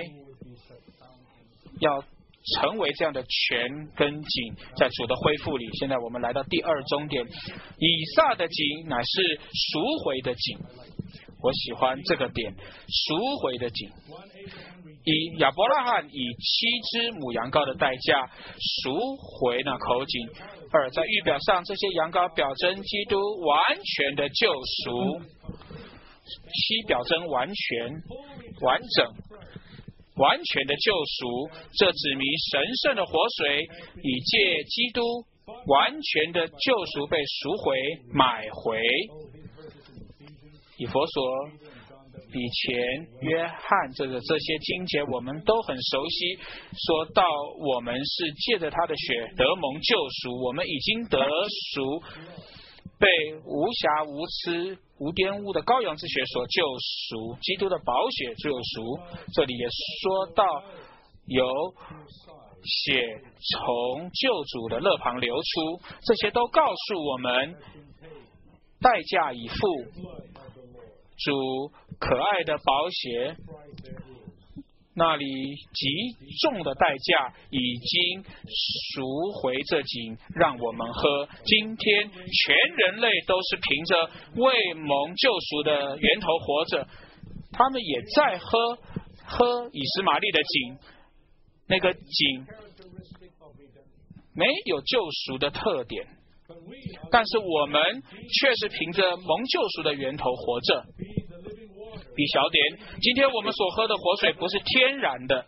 要成为这样的泉跟井，在主的恢复里。现在我们来到第二终点，以撒的井乃是赎回的井。我喜欢这个点，赎回的井。以亚伯拉罕以七只母羊羔的代价赎回那口井。二，在预表上，这些羊羔表征基督完全的救赎。七表征完全、完整、完全的救赎，这指明神圣的活水以借基督完全的救赎被赎回、买回。以弗所、以前、约翰这个这些经节我们都很熟悉，说到我们是借着他的血得蒙救赎，我们已经得赎，被无瑕无疵无玷污的羔羊之血所救赎，基督的宝血救赎。这里也说到有血从救主的肋旁流出，这些都告诉我们代价已付，主可爱的宝血那里极重的代价已经赎回这井让我们喝。今天全人类都是凭着为蒙救赎的源头活着，他们也在喝喝以实玛利的井，那个井没有救赎的特点，但是我们却是凭着蒙救赎的源头活着。B 小点，今天我们所喝的活水不是天然的，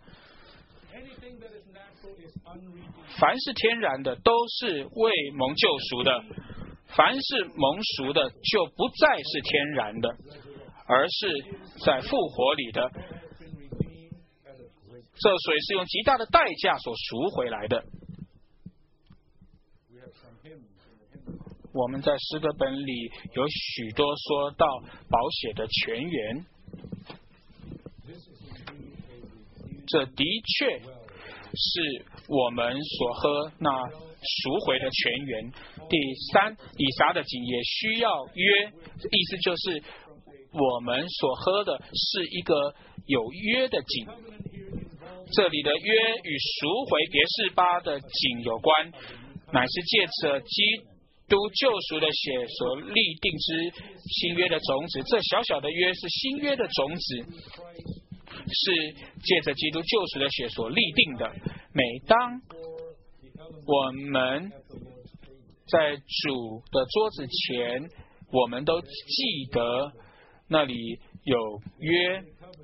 凡是天然的都是为蒙救赎的，凡是蒙赎的就不再是天然的，而是在复活里的。这水是用极大的代价所赎回来的。我们在诗歌本里有许多说到宝血的泉源，这的确是我们所喝那赎回的泉源。第三，以撒的井也需要约，意思就是我们所喝的是一个有约的井。这里的约与赎回别是巴的井有关，乃是借着基督救赎的血所立定之新约的种子。这小小的约是新约的种子，是借着基督救赎的血所立定的。每当我们在主的桌子前，我们都记得那里有约，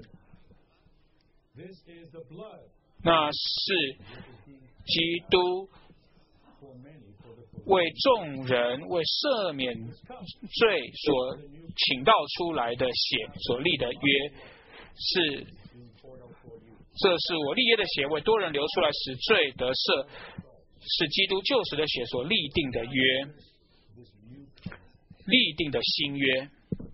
那是基督为众人为赦免罪所请到出来的血所立的约，是这是我立约的血为多人流出来使罪得赦，是基督救赎的血所立定的约，立定的新约。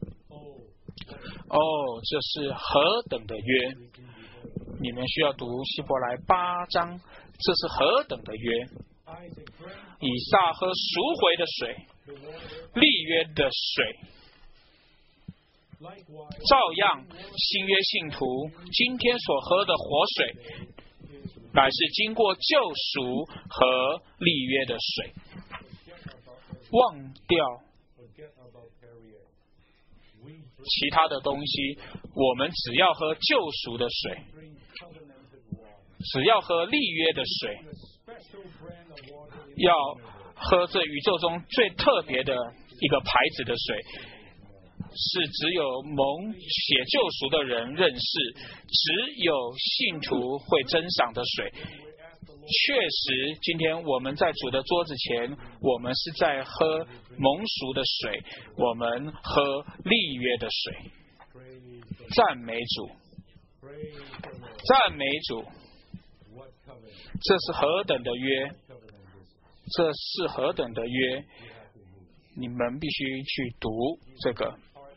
哦，这是何等的约！你们需要读希伯来八章，这是何等的约！以撒喝赎回的水，立约的水，照样新约信徒今天所喝的活水，乃是经过救赎和立约的水。忘掉其他的东西，我们只要喝救赎的水，只要喝立约的水，要喝这宇宙中最特别的一个牌子的水，是只有蒙血救赎的人认识，只有信徒会珍赏的水。确实，今天我们在主的桌子前，我们是在喝蒙赎的水，我们喝立约的水。赞美主，赞美主，这是何等的约，这是何等的约，你们必须去读这个。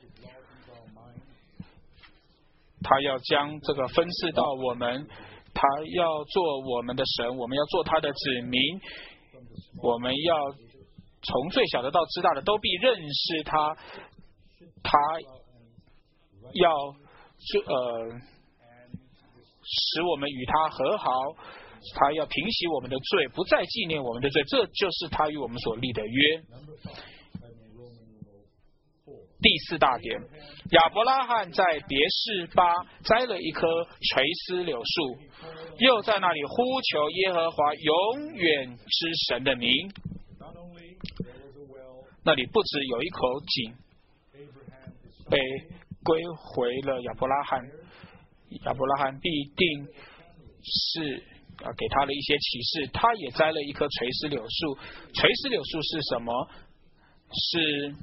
他要将这个分赐到我们，他要做我们的神，我们要做他的子民，我们要从最小的到至大的都必认识他，他要呃使我们与他和好，他要平息我们的罪，不再纪念我们的罪，这就是他与我们所立的约。第四大点，亚伯拉罕在别是巴栽了一棵垂丝柳树，又在那里呼求耶和华永远之神的名。那里不只有一口井被归回了亚伯拉罕，亚伯拉罕必定是啊给他了一些启示，他也栽了一棵垂丝柳树。垂丝柳树是什么？是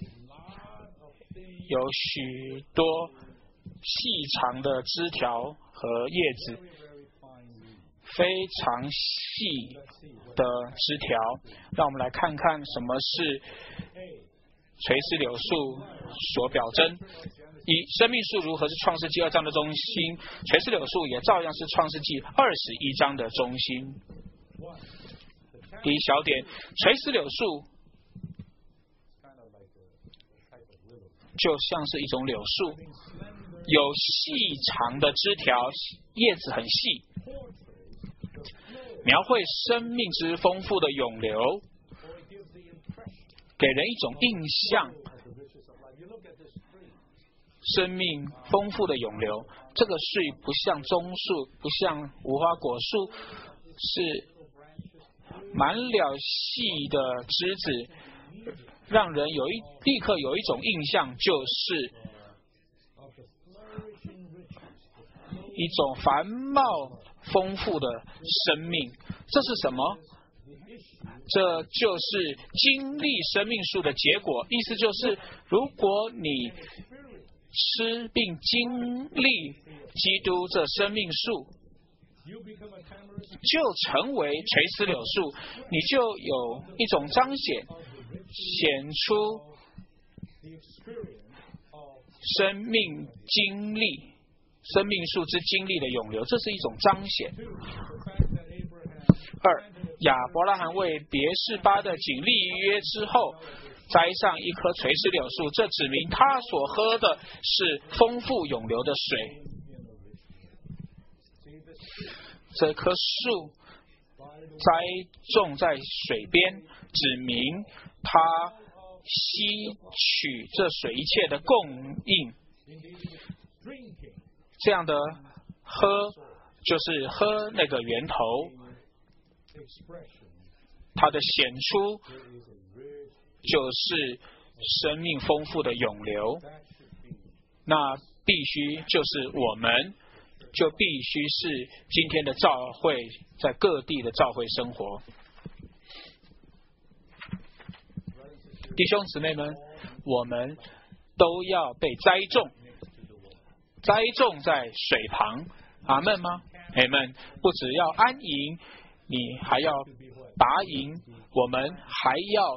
有许多细长的枝条和叶子，非常细的枝条。让我们来看看什么是垂丝柳树所表征。一、生命树如何是创世纪二章的中心，垂丝柳树也照样是创世纪二十一章的中心。第一小点，垂丝柳树就像是一种柳树，有细长的枝条，叶子很细，描绘生命之丰富的涌流，给人一种印象，生命丰富的涌流。这个树不像棕树，不像无花果树，是满了细的枝子，让人有一立刻有一种印象，就是一种繁茂丰富的生命。这是什么？这就是经历生命树的结果。意思就是，如果你吃并经历基督这生命树，就成为垂丝柳树，你就有一种彰显，显出生命经历、生命树之经历的涌流，这是一种彰显。二、亚伯拉罕为别是巴的井立约之后，栽上一棵垂丝柳树，这指明他所喝的是丰富涌流的水。这棵树栽种在水边，指明他吸取这水一切的供应。这样的喝就是喝那个源头，它的显出就是生命丰富的涌流。那必须就是我们就必须是今天的教会，在各地的教会生活。弟兄姊妹们，我们都要被栽种，栽种在水旁。阿们吗？阿们。不只要安营，你还要拔营，我们还要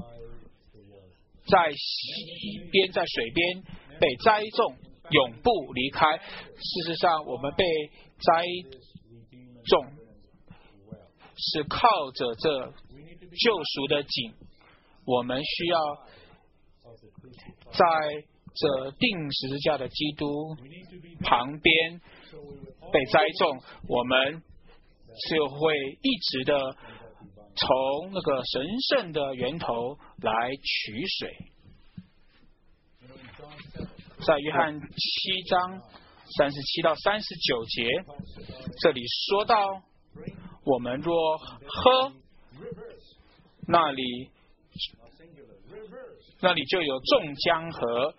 在溪边，在水边被栽种，永不离开。事实上，我们被栽种是靠着这救赎的井，我们需要在这钉十字架的基督旁边被栽种，我们就会一直的从那个神圣的源头来取水。在约翰七章三十七到三十九节，这里说到，我们若喝，那里那里就有众江河，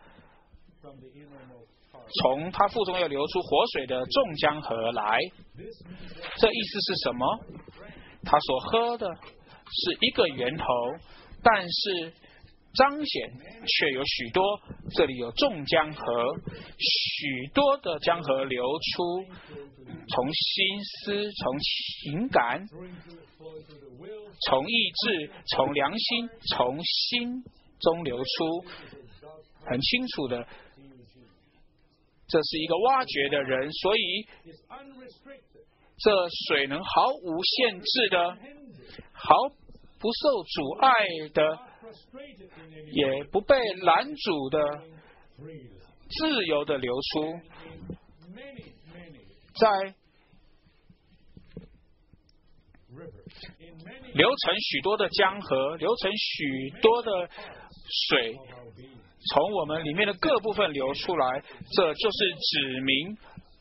从他腹中要流出活水的众江河来。这意思是什么？他所喝的是一个源头，但是彰显却有许多，这里有众江河，许多的江河流出，从心思，从情感，从意志，从良心，从心中流出。很清楚的，这是一个挖掘的人，所以这水能毫无限制的，毫不受阻碍的，也不被拦阻的，自由的流出。在流成许多的江河，流成许多的水，从我们里面的各部分流出来，这就是指明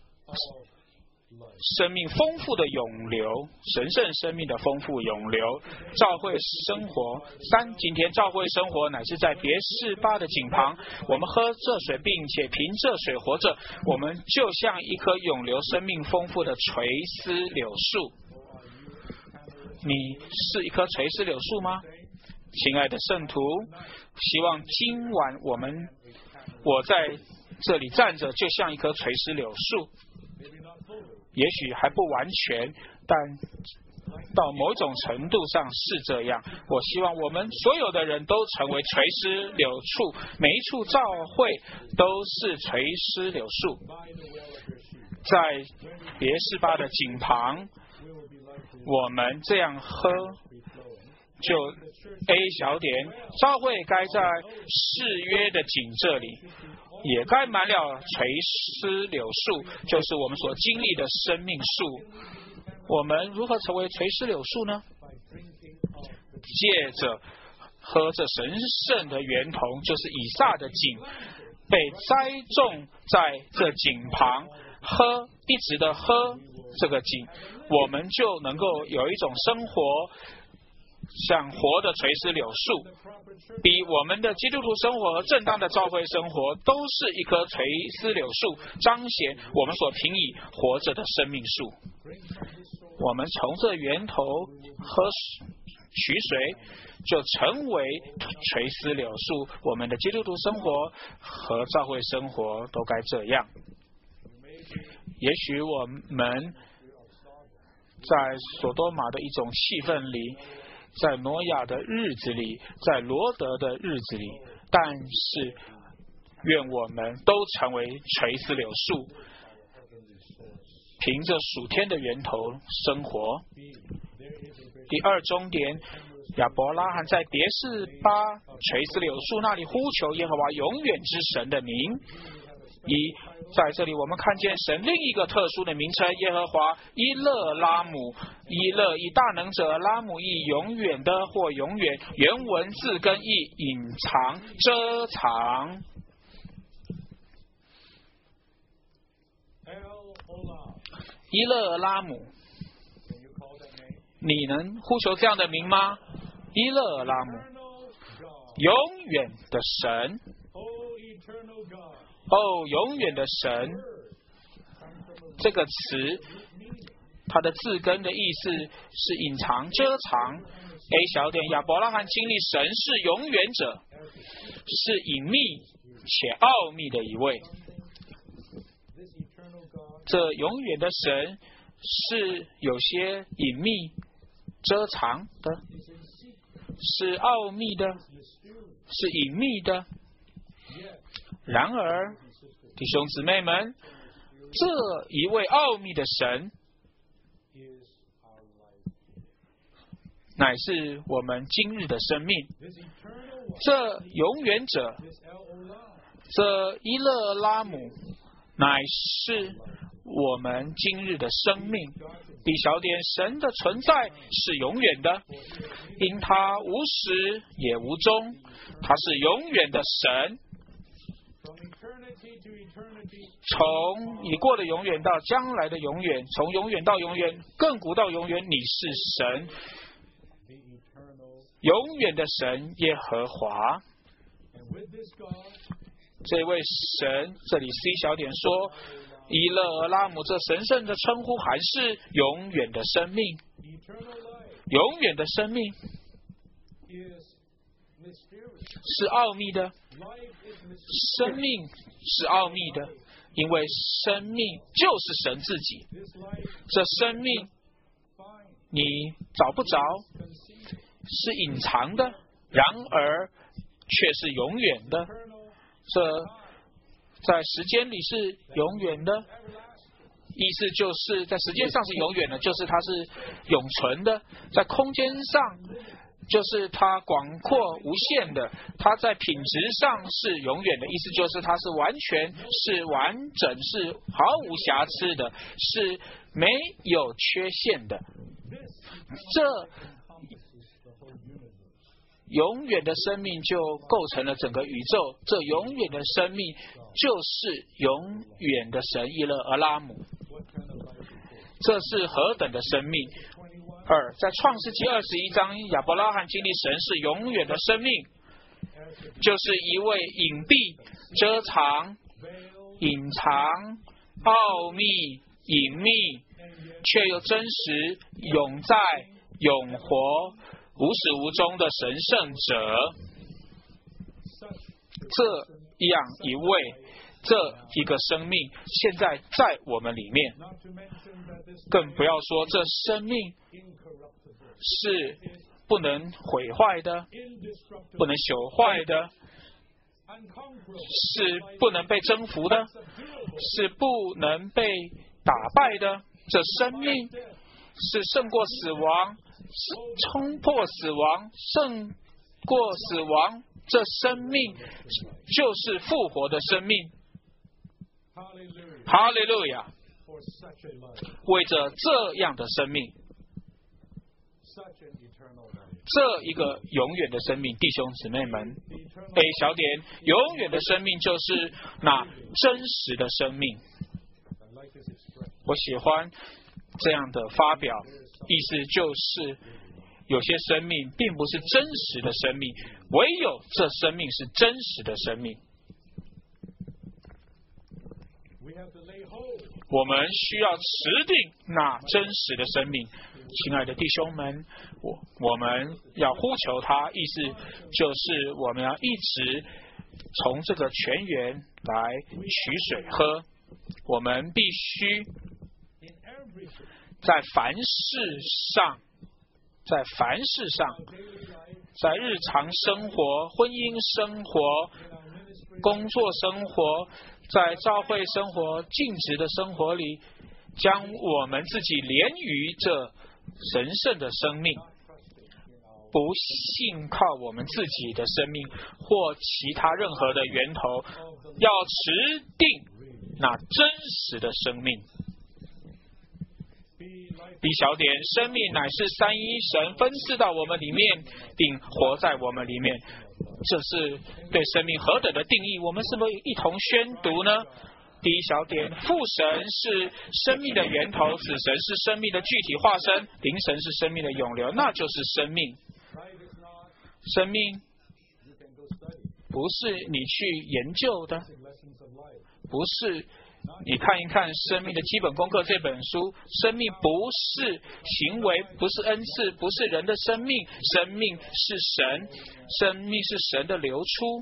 生命丰富的涌流，神圣生命的丰富涌流。教会生活三，今天教会生活乃是在别是巴的井旁，我们喝这水，并且凭这水活着，我们就像一棵涌流生命丰富的垂丝柳树。你是一棵垂丝柳树吗？亲爱的圣徒，希望今晚我们我在这里站着，就像一棵垂丝柳树。也许还不完全，但到某种程度上是这样。我希望我们所有的人都成为垂丝柳树，每一处教会都是垂丝柳树。在别是巴的井旁，我们这样喝，就 A 小点，教会该在誓约的井这里，也该满了垂丝柳树，就是我们所经历的生命树。我们如何成为垂丝柳树呢？借着喝这神圣的源头，就是以撒的井，被栽种在这井旁，喝，一直的喝这个井，我们就能够有一种生活像活的垂丝柳树，比我们的基督徒生活和正当的教会生活都是一棵垂丝柳树，彰显我们所凭以活着的生命树。我们从这源头喝取水，就成为垂丝柳树。我们的基督徒生活和教会生活都该这样。也许我们在所多玛的一种气氛里，在挪亚的日子里，在罗德的日子里，但是愿我们都成为垂丝柳树，凭着属天的源头生活。第二终点，亚伯拉罕在别是巴垂丝柳树那里呼求耶和华永远之神的名， 一，在这里我们看见神另一个特殊的名称耶和华伊勒拉姆，伊勒以大能者，拉姆意永远的或永远，原文字根意隐藏遮藏。伊勒拉姆，你能呼求这样的名吗？伊勒拉姆，永远的神，哦，永远的神，这个词它的字根的意思是隐藏遮藏。 A 小点，亚伯拉罕经历神是永远者，是隐秘且奥秘的一位。这永远的神是有些隐秘遮藏的，是奥秘的，是隐秘的。然而，弟兄姊妹们，这一位奥秘的神，乃是我们今日的生命。这永远者，这伊勒拉姆，乃是我们今日的生命。B 小点，神的存在是永远的，因他无始也无终，他是永远的神。从已过的永远到将来的永远，从永远到永远，亘古到永远，你是神，永远的神耶和华。这位神，这里 C 小点说，伊勒拉姆这神圣的称呼还是永远的生命，永远的生命是奥秘的，生命是奥秘的，因为生命就是神自己。这生命你找不着，是隐藏的，然而却是永远的。这在时间里是永远的，意思就是在时间上是永远的，就是它是永存的；在空间上，就是它广阔无限的；它在品质上是永远的，意思就是它是完全、是完整、是毫无瑕疵的，是没有缺陷的。这永远的生命就构成了整个宇宙，这永远的生命就是永远的神伊勒俄拉姆。这是何等的生命！二，在创世纪二十一章，亚伯拉罕经历神是永远的生命，就是一位隐蔽、遮藏、隐藏、奥秘、隐秘，却又真实、永在、永活、无始无终的神圣者。这样一位，这一个生命现在在我们里面，更不要说这生命是不能毁坏的，不能朽坏的，是不能被征服的，是不能被打败的。这生命是胜过死亡，是冲破死亡，胜过死亡。这生命就是复活的生命。哈利路亚！为着这样的生命，这一个永远的生命，弟兄姊妹们 ，A 小点，永远的生命就是那真实的生命。我喜欢这样的发表，意思就是有些生命并不是真实的生命，唯有这生命是真实的生命。我们需要持定那真实的生命。亲爱的弟兄们，我我们要呼求他，意思就是我们要一直从这个泉源来取水喝。我们必须在凡事上，在凡事上，在日常生活、婚姻生活、工作生活，在教会生活、尽职的生活里，将我们自己连于这神圣的生命， 不信靠我们自己的生命或其他任何的源头，要持定那真实的生命。第小点，生命乃是三一神分赐到我们里面，并活在我们里面。这是对生命何等的定义，我们是不是一同宣读呢？第一小点，父神是生命的源头，子神是生命的具体化身，灵神是生命的涌流，那就是生命。生命不是你去研究的，不是你看一看《生命的基本功课》这本书，生命不是行为，不是恩赐，不是人的生命，生命是神，生命是神的流出，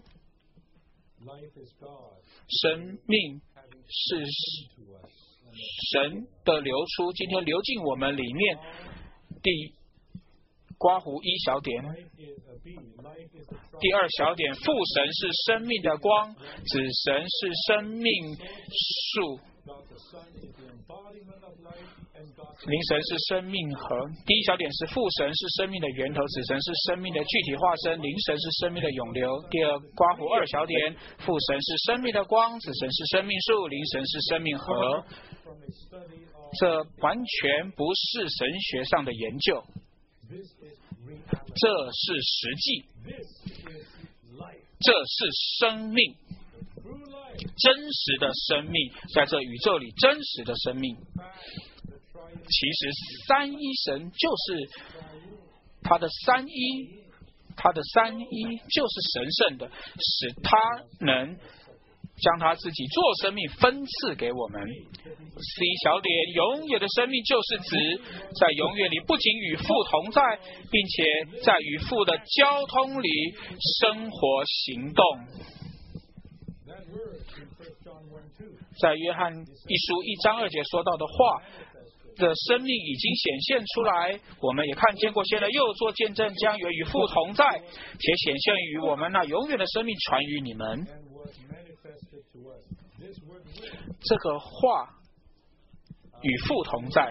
生命是神的流出，今天流进我们里面。第刮胡一小点，第二小点，父神是生命的光，子神是生命树，灵神是生命核。第一小点是父神是生命的源头，子神是生命的具体化身，灵神是生命的涌流。第二刮胡二小点，父神是生命的光，子神是生命树，灵神是生命核。这完全不是神学上的研究，这是实际，这是生命，真实的生命，在这宇宙里真实的生命。其实三一神就是他的三一，他的三一就是神圣的，使他能将他自己做生命分赐给我们。C 小点，永远的生命就是指在永远里不仅与父同在，并且在与父的交通里生活行动。在约翰一书一章二节说到的话的生命已经显现出来，我们也看见过，现在又做见证，将与父同在，且显现于我们那永远的生命传于你们。这个话与父同在，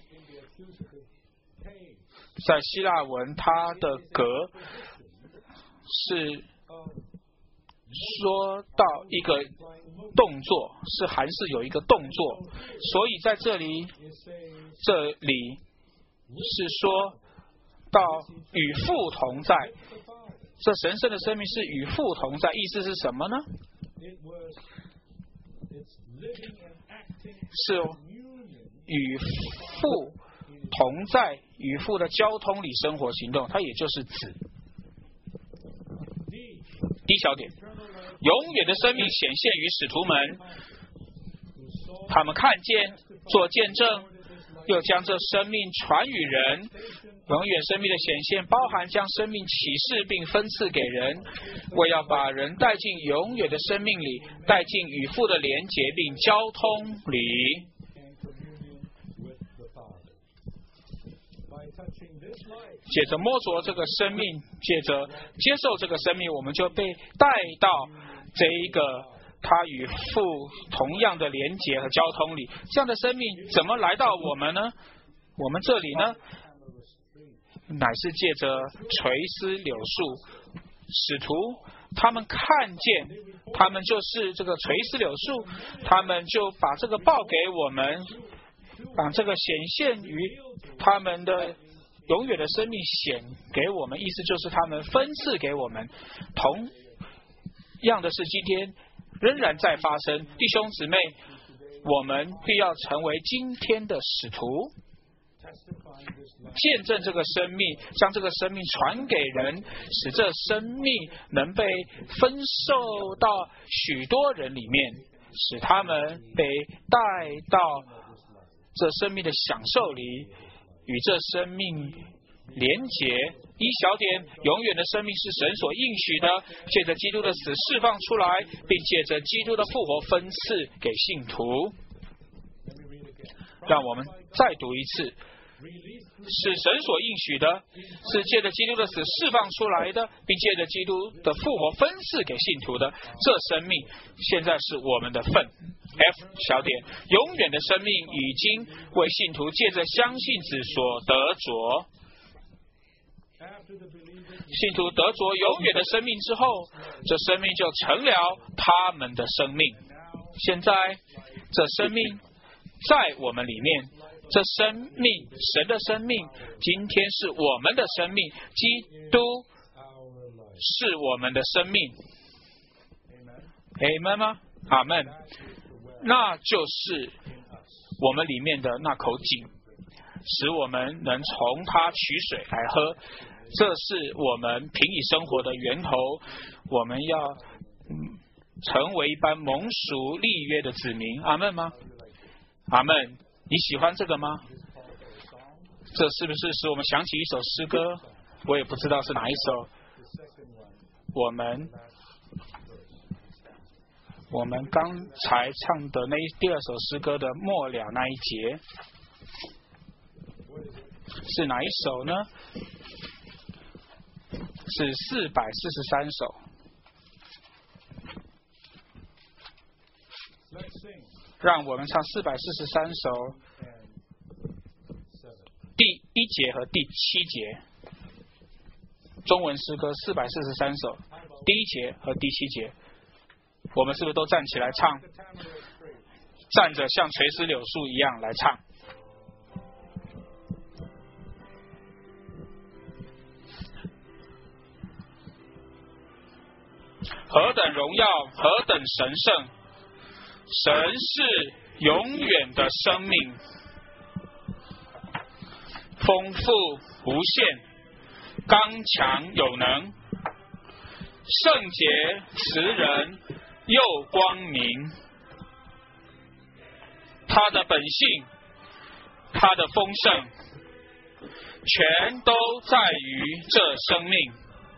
在希腊文它的格是说到一个动作，是还是有一个动作，所以在这里这里是说到与父同在，这神圣的生命是与父同在，意思是什么呢？是与父同在，与父的交通里生活行动，它也就是子。第一小点，永远的生命显现于使徒们，他们看见做见证，又将这生命传与人。永远生命的显现包含将生命启示并分赐给人，为要把人带进永远的生命里，带进与父的连结并交通里。借着摸着这个生命，借着接受这个生命，我们就被带到这一个他与父同样的连结和交通里。这样的生命怎么来到我们呢？我们这里呢，乃是借着垂丝柳树，使徒他们看见，他们就是这个垂丝柳树，他们就把这个报给我们，把这个显现于他们的永远的生命显给我们，意思就是他们分赐给我们。同样的事今天仍然在发生，弟兄姊妹，我们必要成为今天的使徒，见证这个生命，将这个生命传给人，使这生命能被分受到许多人里面，使他们被带到这生命的享受里，与这生命连结。一小点，永远的生命是神所应许的，借着基督的死释放出来，并借着基督的复活分赐给信徒。让我们再读一次，是神所应许的，是借着基督的死释放出来的，并借着基督的复活分赐给信徒的。这生命现在是我们的份。F 小点，永远的生命已经为信徒借着相信子所得着。 信徒得着永远的生命之后，这生命就成了他们的生命。现在，这生命在我们里面，这生命，神的生命，今天是我们的生命，基督是我们的生命。Amen 吗？阿们。那就是我们里面的那口井，使我们能从它取水来喝。这是我们平以生活的源头。我们要、嗯、成为一般蒙属立约的子民。阿们吗？阿们。你喜欢这个吗？这是不是使我们想起一首诗歌？我也不知道是哪一首。我们我们刚才唱的那第二首诗歌的末了那一节是哪一首呢？是四百四十三首。让我们唱四百四十三首第一节和第七节，中文诗歌四百四十三首第一节和第七节，我们是不是都站起来唱？站着像垂丝柳树一样来唱。何等荣耀，何等神圣！神是永远的生命，丰富无限，刚强有能，圣洁慈人又光明。他的本性，他的丰盛，全都在于这生命。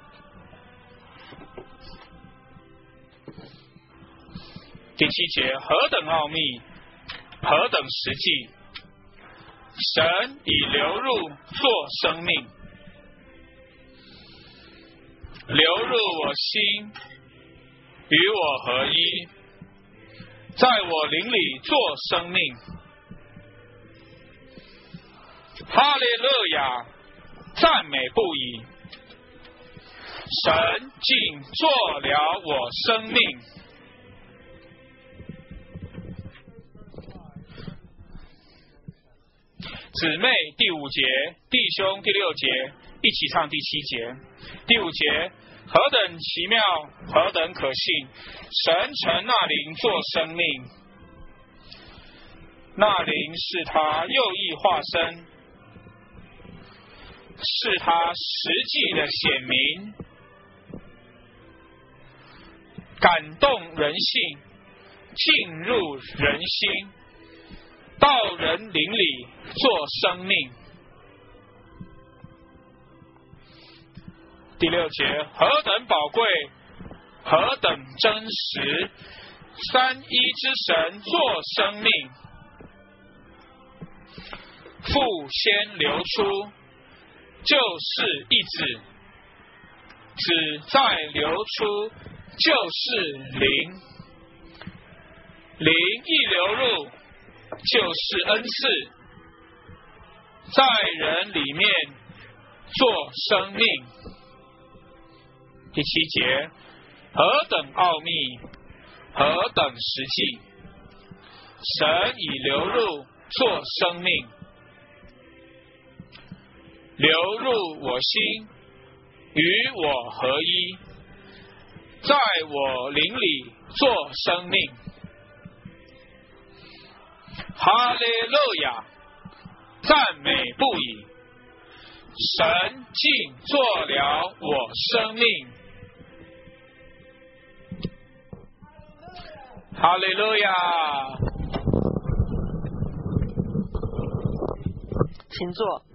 第七节，何等奥秘，何等实际！神已流入做生命，流入我心，与我合一，在我灵里做生命。哈利路亚，赞美不已！神竟做了我生命。姊妹第五节，弟兄第六节，一起唱第七节。第五节，何等奇妙，何等可信！神乘那灵做生命，那灵是他又义化身，是他实际的显明，感动人性，进入人心，到人灵里做生命。第六节，何等宝贵，何等真实！三一之神做生命，父先流出，就是一子，子再流出，就是灵，灵一流入，就是恩赐，在人里面做生命。第七节，何等奥秘，何等实际！神已流入做生命，流入我心，与我合一，在我灵里做生命。哈利路亚，赞美不已！神竟做了我生命。哈利路亚！ 请坐。